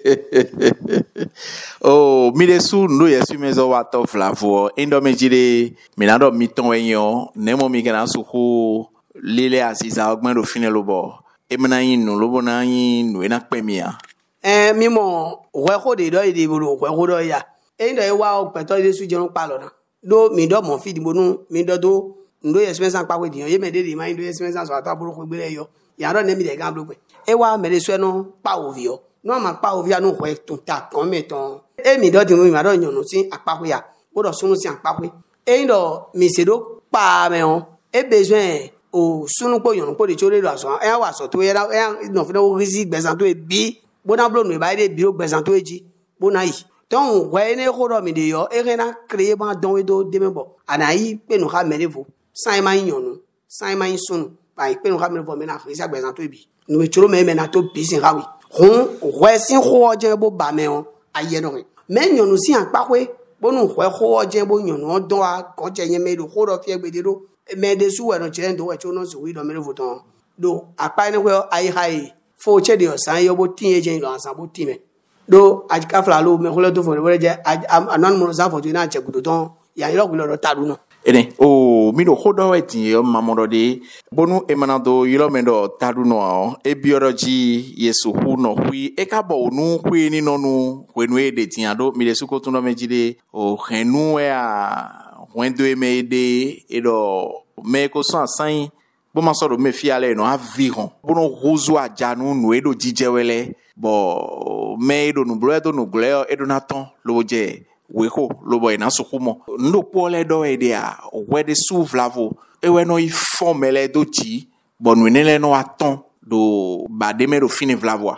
oh mi de su ndo yesu mezo wa to flavo endo me jide mi na do mi ton eyan nemo mi kana su ko lele asiza ogmen do fine lobo e mena yin no lobo na yin no ena pemia mi mo we ko de do ide bodo we ko do ya eyin do e wa o peto yesu je ron pa lo na do mi do mo feed bonu mi do do ndo yesu mensan pa we diyan ye me de de ma ndo yesu mensan so ata buru ko gbere yo ya do ne mi de gan blo pe e wa me de so no pa ovio no ma pa ovia no ko tun ta kon meton e mi do ti mi ma do yanu si apapo ya o do sunu si apapo e ndo mi se do pa me on e besoin o sunu po yanu po de chore do aso e wa so to e no fi no risi gbezan to e bi bona blo no ba de bi o gbezan to eji bona yi ton we ne ko do mi de yo e rena créer ban don we do de me bo anayi pe no ha mere vo sai ma yanu sai ma sunu ba pe no ha mere vo me na risi gbezan to e bi no me choro me na to bi sin hawi hon wesin hoje bo ba me on aye no me nyonu si anpa kwe bonu hwe hoje bo nyonu don a ko je yen me do ho do fie gbede do me de su we no che ndo we cho no si wi do me voton do apa ni we ai hai fo che de osan yo bo tin eje lo ansan bo tin me do ajika fla lo me hole to fo we je anan mo za fo to na che gudo ton ya iro gulo do tadu no ene o mi do hodo eti o mamodo de bonu emanado yilo mendo tadu no e biology yesu hu no hui e ka bo nu hui ni no nu wenu e de tiado mi de suko tuno mejide o henu e a wendo e me de e do me ko san san bo ma so do me fiale no aviron bono rozo ajanu no e do jijewele bo me do nu bledo no gleo e do naton lo je weko lobo ina sukumo ndo pole do idea wede su vlavo e we no ifomele do ti bonu nele no aton do bademe do fini vlavo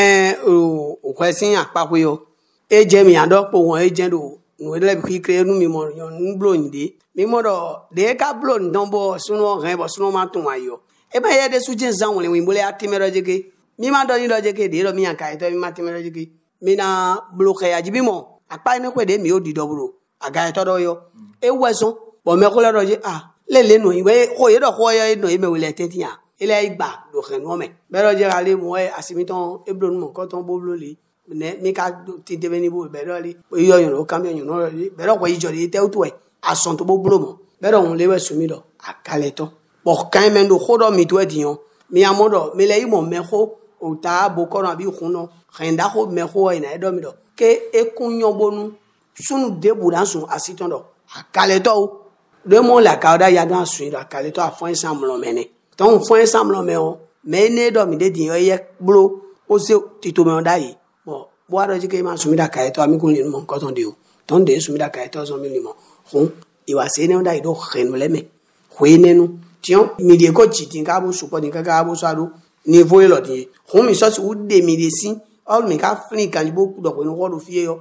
o kwesin apapo yo e je mi ado po won e je do no le bi kire nu mi mo yon blo nde mi mo do de ka blo ndon bo suno ren bo suno ma tun ayo e ba ye de su je zan won le wimbo le atimero jeke mi ma do ni do jeke de ro mi anka e to mi ma timero jeke mi na bloquer ajibi mo apa ni kwede mi odi dobro aga todo yo e weso bo me ko le roje le no iwe ko ye do ko ye no e me wele tetia ile igba do khenu me be roje ale mo e asimiton ebro mo ko ton boblo le ne mi ka ti de beni bo be ro le yo yo no cambio yo no be ro ko ijo le te utu e ason to boblo mo be ro le we sumi do akale to bo kan me do khodo mi to ediyan mi amodo mi le imo me ko o ta bo ko na bi khuno khenda ko me ko ina e do mi do ke ekunyo bonu sunu debu dan sun asiton do akaleto de mo la kauda ya dan sun do akaleto afon ensemble mene ton fon ensemble me o me ne do mi de din ye blo o se tito me dai bo bo aro ji ke ma sun mi da kaleto ami kun le mo ko ton de o ton de sun mi da kaleto so mi limo hon iwa se ne dai do khen le me hwenenu tion mi de ko ji tin ka bo support din ka bo so ado niveau e lo din hon mi so si u de mi de sin all me ka fling kan bo do ko no wo fie yo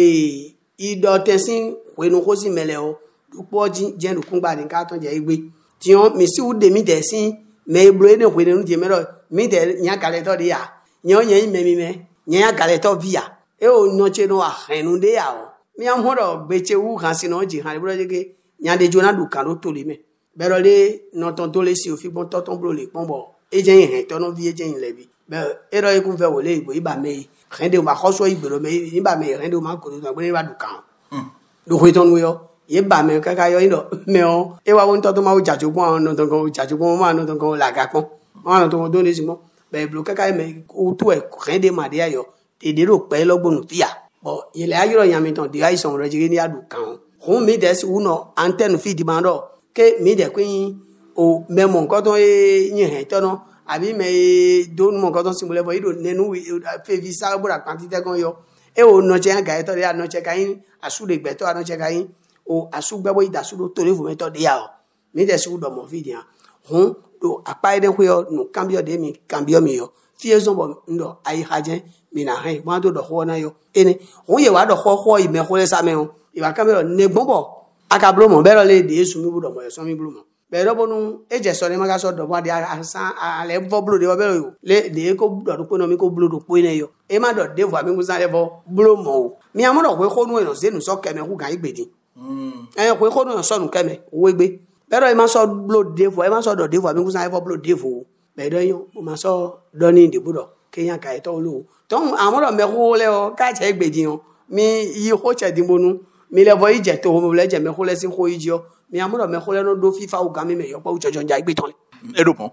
i do tensin we no ko si mele o du po ji je nu kun gba ni ka ton je igbe ti on mi si u de mi tensin me blo e ne we nu je mero mi de nya kale to de ya nyo yen me mi me nya kale to via e o no che no a henu de ya o mi am horo gbe che wu kan si no ji han bro je ke nya de jona du kan lo to le me bero le no ton to le si o fi bon to ton blo le pon bo e je yen to no vie je yin le bi be ero e kun fe wo le igbo iba me rende o ma khoso igbo me iba me rende o ma ko do gbe ba du kan do ko ton wo yo ye ba me kaka yo ndo me o e wa won to ma o jajogbon no ton ko jajogbon ma no ton ko la ga pon ma no ton do ni si mo be blo kaka me o tu e rende ma de ayo de ro pe logbonu tia bon il a yoro yami ton de ay son rejiri ni adu kan hun mi des uno antenne fi di bando ke mi de kwin o memo nkan ton yin he to no abi me do mo nkan ton simule bo ido nenu fe visa bo ra quantité kon yo e o no che ga to ya no che kain asu de gbe to no che kain o asu gbe bo ida su do to le fu me to de ya o mi de su do mo fi dia hun do apa ide ko yo no cambio de mi cambio mi yo fi ezo bo ndo ai haje mi na he mo do do ho na yo ene hun ye wa do ho ime ho le sa me o iwa cambio ne gbonbo akablo mo be ro le de su mi bu do mo yo so mi bu mo be ro bonu eje so ni ma ga so do mo de asan ale vo blo de be ro yo le de ko do ko no mi ko blo do po ne yo e ma do de vo mi ku san le vo blo mo mi amoro we ko nu e no se nu so keme ku gan igbedin we ko nu so nu keme we gbe pero e ma so blo de vo e ma so do de vo mi ku san le vo blo de vo be do yo mo ma so do ni de budo ke yan ka e to lo ton amoro me ko le o ka che igbedin o mi yi ho che dinbonu mi le vo ije to mo le je me ko le sin ko ijo mi amoro me ko le no do fifa o gan mi me yo pa ujojo nja igbe ton le e do pon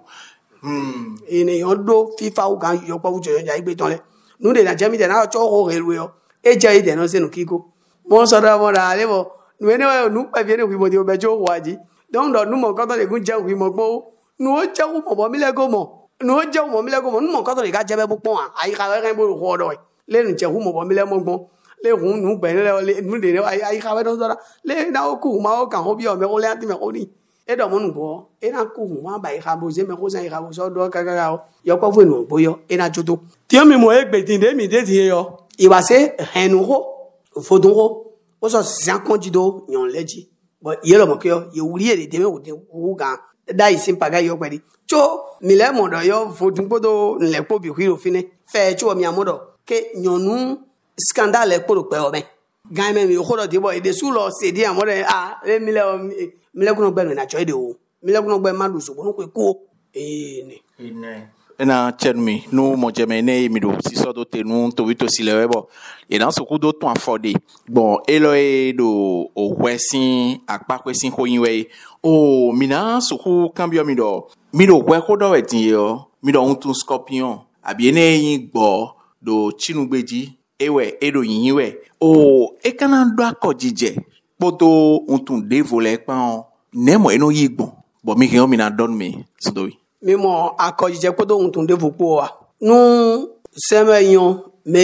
ene yo do fifa o gan yo pa ujojo nja igbe ton le nu de na je mi de na cho ho relwe o e je ide no se nu kiko mo so da mo da le bo nu ene nu pa bi ene wi mo de o be jo wa ji don do nu mo ko to le gun je wi mo gbo nu o je wo mo mi le go mo nu o je wo mi le go mo nu mo ko to le ga je be bu pon ayi ka we kan bo ho do le nu je wo mo mi le mo gbo le hun nu gbe le nu de ayi ka we do so da le na o ku ma o kan ho bi o me o le ati me o ni e do mo nu bo e na ku hu ma ba yi ka bo se me ko san yi ka bo so do ka ka o yo ko fu nu bo yo e na joto ti o mi mo e gbe tin de mi de ti yo iwa se henu ho fodun ho o so san kon ji do yan leji but ye lo mo ke yo ye wuri e de me o de wu gan da isin paga yo pedi cho mi le mo do yo fodun podo nle po bi hiro fine fe cho mi amodo ke nyonu scandale po pe o me gan me mi o do de bo e de su lo se di amodo le mi le kuno gbe na cho e de o mi le kuno gbe ma lu so bo no ko ni ena chermi nu mo jeme ne mi do si so do te nu to vito si le bo e na so ku do ton afode bon elo e do o wesin apa kwesin ho yin we o mi na so ku cambio mi do we ko do wetin yo mi do un scorpion abi ene yin gbo do chinugbeji ewe edo yin we o e kana do akojije poto un tun de voler pa ne mo eno yi gbon bo mi ke o mi na don mi so do mi mo akojije podo un tun de vopo wa nu seme yon me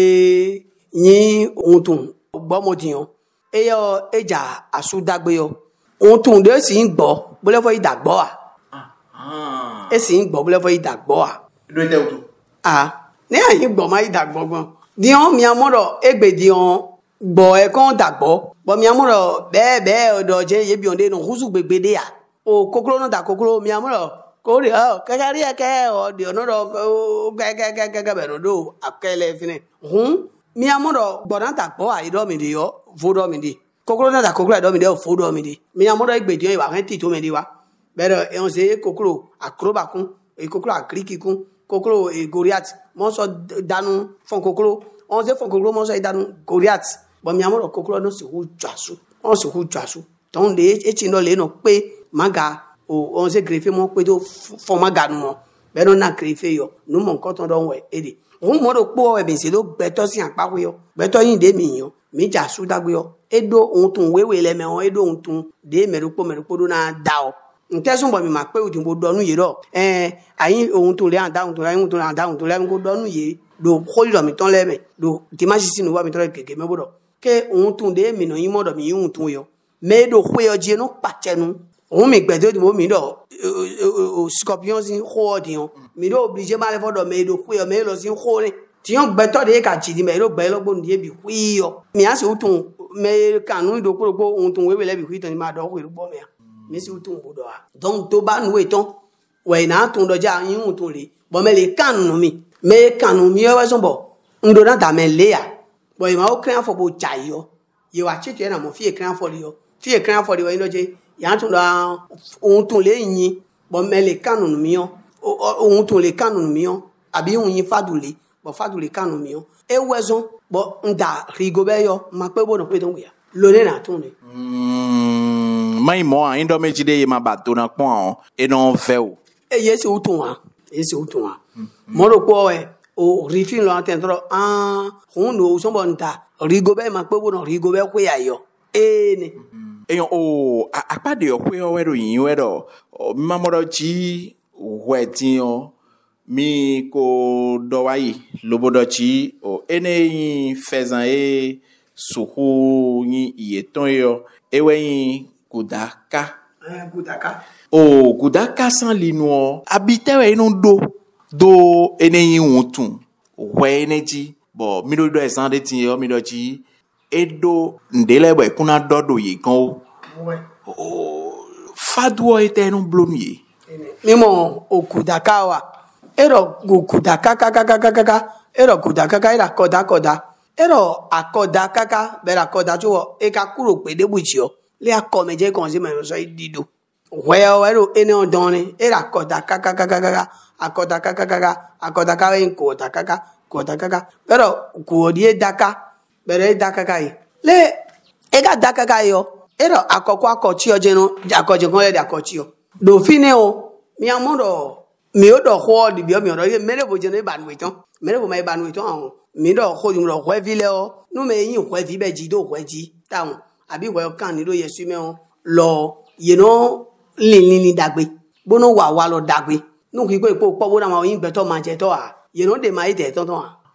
yin un tun gbo mo diyan e yo eja asudagbe yo un tun de si ngbo bo le fo idagbo e si ngbo bo le fo idagbo do te utu ne ayin gbo ma idagbo gbon diyan mi amoro egbe diyan gbo e kon dagbo bo mi amoro be odo je ye bi onde no husu gbegbede ya o kokoro no da kokoro mi amoro ko ri kakari ake o di ono do ga be no do akele fine mi amoro gbo na dagbo aido mi di yo fodo mi di kokoro na da kokoro aido mi di o fodo mi di mi amoro egbe diyan iwa kan ti to mi di wa bere e on se kokoro akroba kun e kokoro akriki kun kokoro e Goliath mo so danu fon kokoro on se fon kokoro mo so danu Goliath bo mi amoro kokoro no se hu jasu on se hu jasu ton de e chi no le no pe maga o on se greffe mo pe do fon maga nu mo be no na greffe yo nu mo nkan ton don we ede ohun mo do po e be se do gbeto si anpa we yo gbeto yin de mi yo mi jasu dagbe yo edo ohun tun wewe le me won edo ohun tun de merupo do na da o ntesun bo mi ma pe odin bo donu ye ro ayin ohun tun le anda ohun tun la ohun tun la anda ohun tun la ko donu ye do kholi do mi ton le me do ti ma sisi nu wa mi ton keke me bodo ke ohun tun de mi no yin modo mi ohun tun yo me do khwe oje no patenu ohun mi gbe do mi do scorpion sin ho odion mi do obligé ma le fodo me do khwe me lo sin ho ni ti yon gbe to de ka ji di me do gbe lo gbonu die bi khwi yo mi a se utun me kanu do kuro ohun tun wewe le bi khwi ton ni ma do khwe gbo me mi si utun bodo a donc to ba nu eton we na tun do ja yin utun le bo me le kanu mi we so bo ndo na da me le ya bo ma o kran fo bo jai yo ye wa che na mo fi kran fo le yo fi kran fo le we ndo je ya tun da ohun tun le yin bo me le kanu mi yo ohun tun le kanu mi yo abi ohun yin fadule bo fadule kanu mi yo e wezon bo nda rigobe yo ma pe bo no pe don ya lo ne na tun ni mai mo a indo meji de ma ba to na pon e no fe o e ye se utun wa mo ro po e o rifin lo antendro hun no so bo nta rigo be ma pe bo no rigo be ko ya yo ene eyan o apade o pe o wero yin wero mi ma mo ji wetin o mi ko do wayi lobodo chi o ene yin fezan e suhu yin iyeton yo ewe gudaka o gudaka san linu abitewe inu do ene yin wuntun we energy bo mi do esan de tin yo mi do chi edo ndele bo kuna dodo yi gan o fadwo etenu blomi mimo okudaka wa ero gukudaka kaka ero kudaka era koda ero akoda kaka bera koda jo e ka kuro pe de buchi o le akomeje kon se me so idido well ero ene odon era koda kaka akoda kaka en koda kaka pero kuodie daka bere daka kai le e ga daka kai yo ero akoko akochi o jenu akoje kon le akochi o do fine o mi amodo mi o do ho di bi o mi o ye mere bo jenu ibanweton mere bo ma ibanweton mi do ho yun ro hwe vile o nu me yin hwe vi be ji do hwe ji taun abi hwe kan ni do yesu me o lo you know lin dagbe bono wa lo dagbe nu ki pe po bo na ma yin gbe to ma je to you know de ma ite ton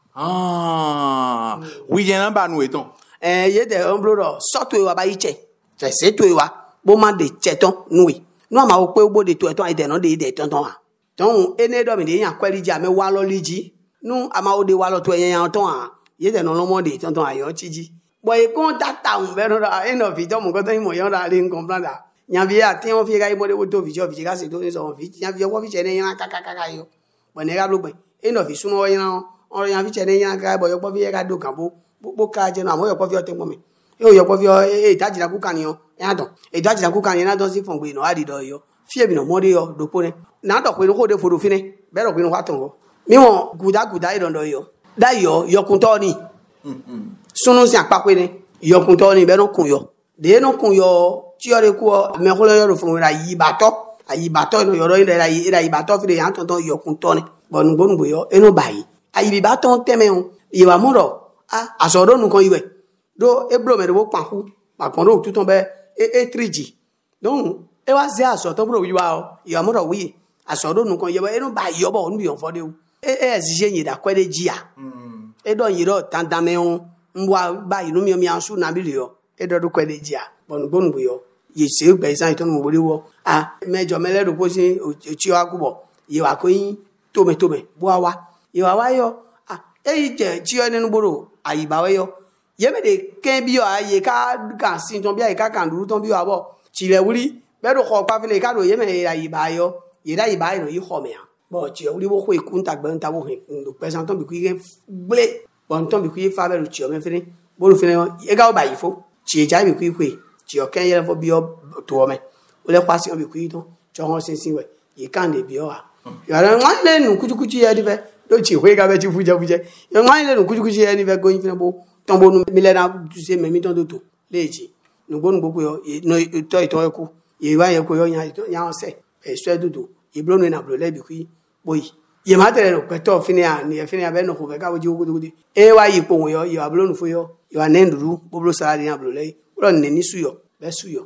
wi je na banweton ye de ombro ro so to wa ba yi che se to wa bo ma de che ton nuwi nu ma o pe bo de to ton ite no de ton ton ene do mi de yan kweli ja me wa lo liji nu ama o de wa lo to yan ton ye de no lo mo de ton ayo chiji bo e kon data un be no da end of it mo ko to mo yan da le comprendre yan bi ati won fi ga mo de wo to fi ga se to so fi yan bi wo fi che ne yan kaka yo bo ne ga lo gbe end of it sunu yan o yan fi che ne yan ka bo yo po fi ga do kan bo ka je na mo yo po fi o te mo mi yo po fi o e daji na ku kan yo yan don e daji na ku kan yan na don si fon gbe no adi do yo fi e bi no mo de yo do po ne na do pe no ko de foro fi ne be ro pe no wa ton go mi won guda idondo yo da yo kun to ni sunu si apape ni yo kun to ni be no kun yo de no kun yo ti ore ku me ko lo yo fun ra yi bato no yo ro ira yi bato fi de yan ton yo kun to ni bonu bo yo eno bayi ayi bi bato teme on yi wa mo ro asoro nu kan iwe do eblo me bo panku pa kon ro tuton be e 3G donc e wa se aso to bro wi wa o yi wa mo ro wi asoro nu kan ye eno bayi yo bo nu bi on fo de o exige yin da kwede jia edo yiro tandame on mbwa ba inu mi ansu na bi yo edo do kwede jia bonu yo ye se gbe san ton mo wo mejo meledo ko si chi wa kubo ye wa ko yin tome bo wa ye wa yo e je chi o nenu boro ayiba we yo ye me de ken bi yo aye ka sin ton bi aye ka kan duru ton bi wa bo chi le wuri be do ko pa fele ka do ye me ayiba yo ye da ayiba no yi ho me bo chi o ri wo ko ikunta gbe nta wo do pesan ton bi ku ye ble bon ton bi ku fa be ru chi o me fini bo ru fini e ga o ba yi fo chi e ja bi ku chi o ken ye fo bi o to me o le kwasi o bi ku ton cho ho sin we ye kan de bi o yo ra nwan le nu kujukuju ye di fe do chi we ga be chi fuje yo nwan le nu kujukuju ye ni fe go yin fini bo ton bo nu mi le na tu se me mi ton do to le chi nu go nu bo yo no to ito ku ye wa ye ko yo yan se e so dudu iblo no na blo le bi ku boy ye ma tere no peto fini be no ko be ka woji ogudi e wa yi po yo yo ablo no fo yo anenduru boblo sari ablo le ro ne ni suyo be suyo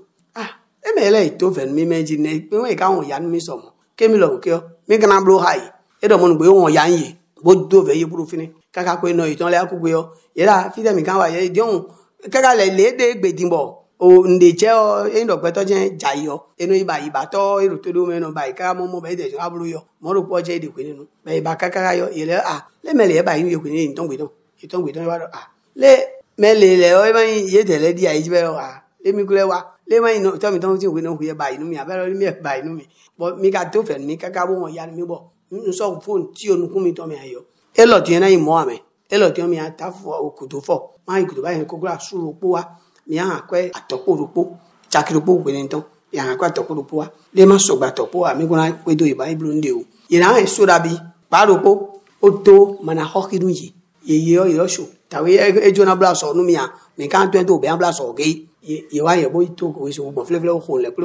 e me le to fen mi meji ne pe won ka won ya mi so mo ke mi lo ke o mi kan ablo hai e do mo no gbe won ya yin bo do be ye buru fini kaka ko no itan le akugbe yo ye ra fi de mi kan wa ye di ohun kaka le de gbedinbo o ndeche o endo peto je jayo eno iba to iru to do me no bai ka mo be de abulu yo mo ro po je de kwe ninu be iba kaka yo ye le le mele e ba yin ye kwe ni ton gbe wa le mele le o ba yin ye de le di ayi be o le mi kule wa le ma yin no to mi ton ti kwe no kwe ba inu mi abero mi ba inu mi bo mi ka to fe mi kaka bo won ya mi bo nso phone ti onu kun mi to mi ayo e lo ti na yin mo ame e lo ti o mi ata fo okudo fo ma ikudo ba yin ko gra suru po wa mi akwe atokoropo chakiropo gbe ni ton mi akwe atokoropo wa le ma so gba topo wa mi gona we do iba iblu nde o ye na en so dabi paropo o to mana hokinu ye yo so tawe e jona bla so nu mi kan to to be bla so ge ye wa ye bo to ko so bo flefle ko le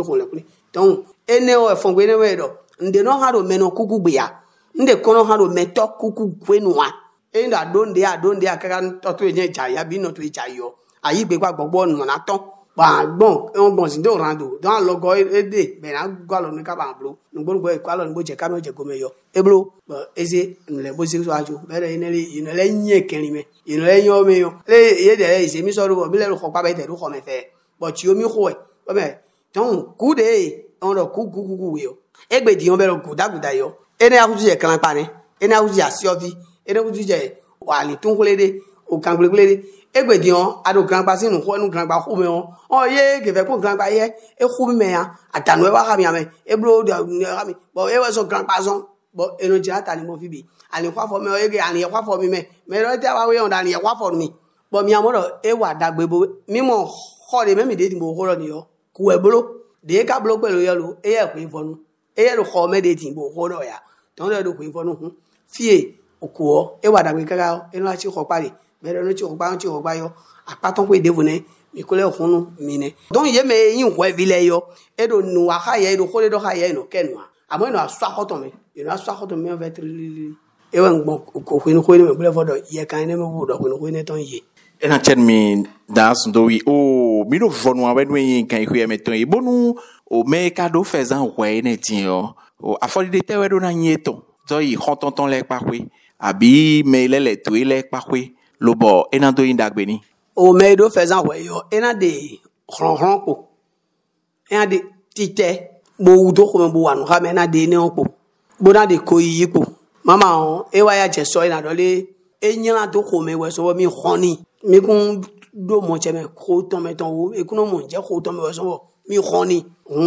ton ene o fon gbe ne we do nde no ha do meno kuku gbe ya nde kono ha do meto kuku gbe nu wa e da don dia kan to to yen jaya bi no to jayo ayi gbe gba gbogbo nu na ton ba gbon e won gbon sin do rando don logo ede be na gwa lo ni ka ba blo nu gboro e kwa lo ni bo je ka me je go me yo e blo eze nle bo se so ajo be re ine le yin kerin me ine le yan me yo le ye de ise mi so ro bi le ro ko pa be de ro ko me fe but ti omi ko e o be ton ku de on ro ku yo egbe di on be ro guda yo ene akuju je kan pa ni ene akuju asi ovi ene akuju je wali tun kulede o kan kulede egbe di on ado kan pa sinu ko nu kan pa ku me on o ye ke fe ko kan pa ye e ku me ya atanu e wa ka mi ame e bro de mi bo e wa so kan pa son bo eno je ata ni mo fi bi ani kwa fo me o ye ke ani kwa fo mi me ro te wa we on da ni kwa fo mi bo mi amoro e wa dagbe bo mi mo ho de me mi de ti mo ko ro ni yo ku e bro de ka blo pelu yo lo e ye ku ifonu e ye ro ko me de ti bo ko ro ya ton le do ku ifonu hun fie okuo e wa dagbe kaka eno a chi ko pare mere no chi ko pa yo apaton pe de vune mi ko le hunu mi ne don ye me yin ko e vile yo e do nu wa ha ye do ko le do ha ye no kenwa amo no aso akoto me eno aso akoto me vetri e wa ngbo ko ko ni me bule fodo ye kan ne me wo do ko ni ton ye ena chen mi das ndoi o mi do vonu a wenwe yin kan ku me ton e bonu o me ka do fezan we ne tin yo o afori de te we do na nyeto zo yi khontonton le pa kwe abi me le tu le pa kwe lo bo ena do yin dagbe ni o me do fezan we yo ena de ron ko ena de tite bo udo ko me bo wanu ha me na de ne on ko bo na de ko yi ko mama on e wa ya je so ina do le enyira to ko me we so mi khoni mi kun do mo che me ko to me ton wo e kuno mo je ko to me we so mi khoni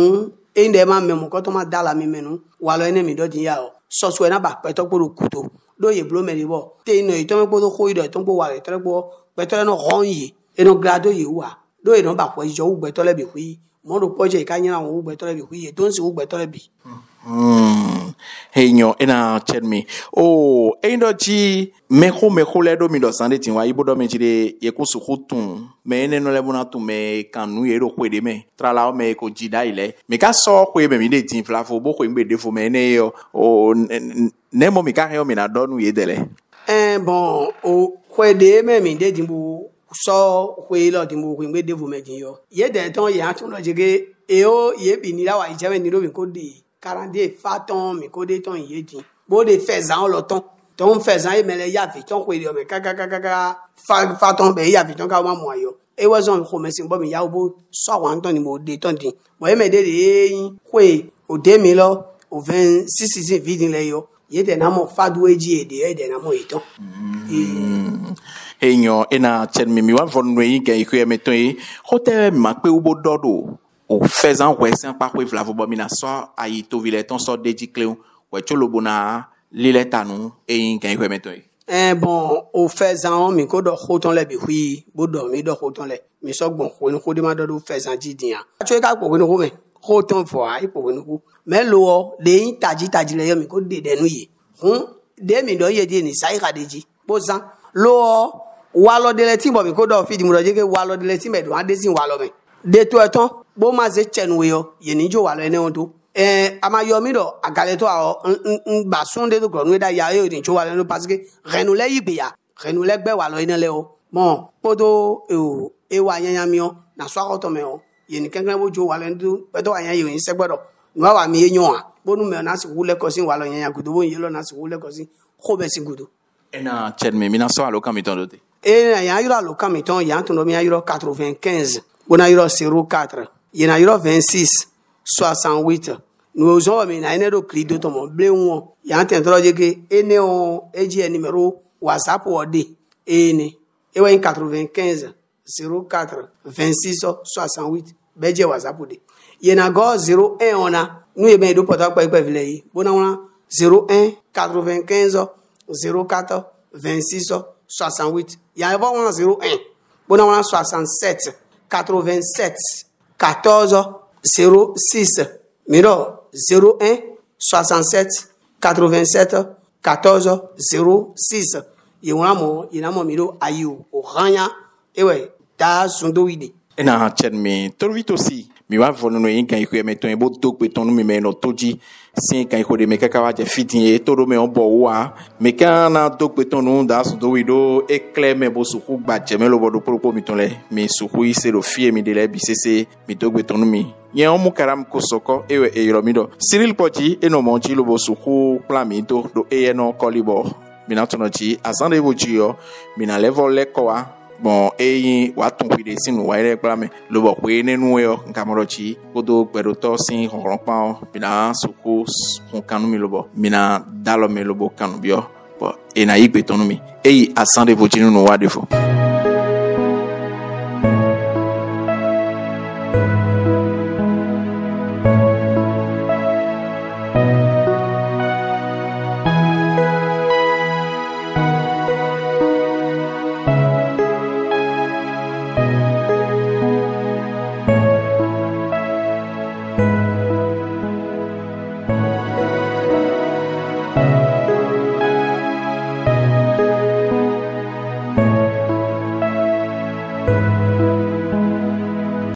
e nde ma me mo ko to ma dala mi menu wa lo ene mi do din ya o so so na ba pe to gbodo kuto do ye blo me ribo te no ito me gbodo ko ido to gbo wa re to gbo pe to no hon yi e no grado yi wa do e no ba ko jo ugbe to le bi wi mo ro poje ka yin awon ugbe to le bi wi e to nsi ugbe to le bi Heyo ena chen mi o endo ji meko le do mi do sande tin wa ibo do me jide ye ko su khutun me ne no le bona tu me kanu ye ro kwede me tra la o me ko jida ile me ka so kwe me mi de tin fla fo bo ko ngbe de fo me ne yo o ne mo mi ka he o mi na do nu ye dele bon o kwede me mi de din bu so kwe lo din bu ko ngbe de fo me din yo ye de ton ye atun lo jige e o ye bi ni la wa ije me ni ro bi ko de 42 faton mi ko de ton yedi bo de fezan lo ton fezan e mele ya vi ton ko ri o me kaka faton be ya vi ton ka ma mo ayo e wa zon ko me sin bo mi ya bo so wa ton ni mo de ton din mo e me de yin ko o de mi lo o 26 vidin le yo ye de na mo fadu eji e de na mo iton Heyo ena chen mi wa von no yin ke ku e meton e hotel ma pe ubo dodo o faisant wesin pa kwe vlavo bo mina so ayi to vile ton so deji cleon we cholo bona lile tanu e yin kan kwe meto bon o faisant mi ko do khoton le bi hui bo do mi do khoton le mi so gbon ko ni ko de ma do faisant jidian acho ka po ni ko me khoton fo ai po ni ko me lo de yin taji le yo mi ko de denu yi de mi do ye de ni sai ka deji bo san lo wa lo de le ti bo mi ko do fi di mu do je ke wa lo de le ti me do ade sin wa lo me de to eton bo ma ze chenwe yo ye ni jo wa lo ene won to ama yo mi do agale to a ba sunde to gro nu da ya yo ni jo wa lo parce que renu le yigbe ya renu le gbe wa lo ene le o bon podo e wa yan mi o na so akoto me o ye ni kankan bo jo wa lo ndu pe to yan yo yin se gbodo nu wa mi eyan a bo nu me na si wule ko sin wa lo yan gudo bo yin lo na si wule ko sin ko be sin gudo ena chen me mina so alo kan mi ton dote na ya yiro alo kan mi ton ya tun do mi ya yiro 95 bona yiro 04 yena yiro 26 68 nous zo mi na ene do krido to mo ble won ya ten tro je ke ene o eji numéro WhatsApp o de ene e wa 95 04 26 68 beje WhatsApp de yena go 01 ona nu e be do poto pa ipe vile yi bona won 01 95 04 26 68 ya va won 01 bona won 67 87 14 06 miro 01 67 87 14 06 yinamo miro ayu o ranya ewe ta sundo ide ena chen me torvito si mi wa fo no yin kan iko me ton e bo to pe ton mi me no toji sin kan iko de me kaka wa je fitin e to do me on bo wa me kan na to pe ton no da so do wi do e clé me bo suku gba je me lo bo do pro mi ton le mi suku ise lo fie mi de le bi sese mi to pe ton mi yen o mu karam ko soko e yoro mi do Cyril Poji e no monji lo bo suku plan mi do e no kolibo mina tono ji azande bo ji yo mina level le ko wa bon eyin wa tun wi de sinu wa ire plan me lo bo pe ninu yo nkamoro ji kodo pedo to sin horon pa mina suku kun kanu mi lo bo mina dalo me lo bo kanu bio bo e na igbe tonu mi eyi azande bo ji nu wa defo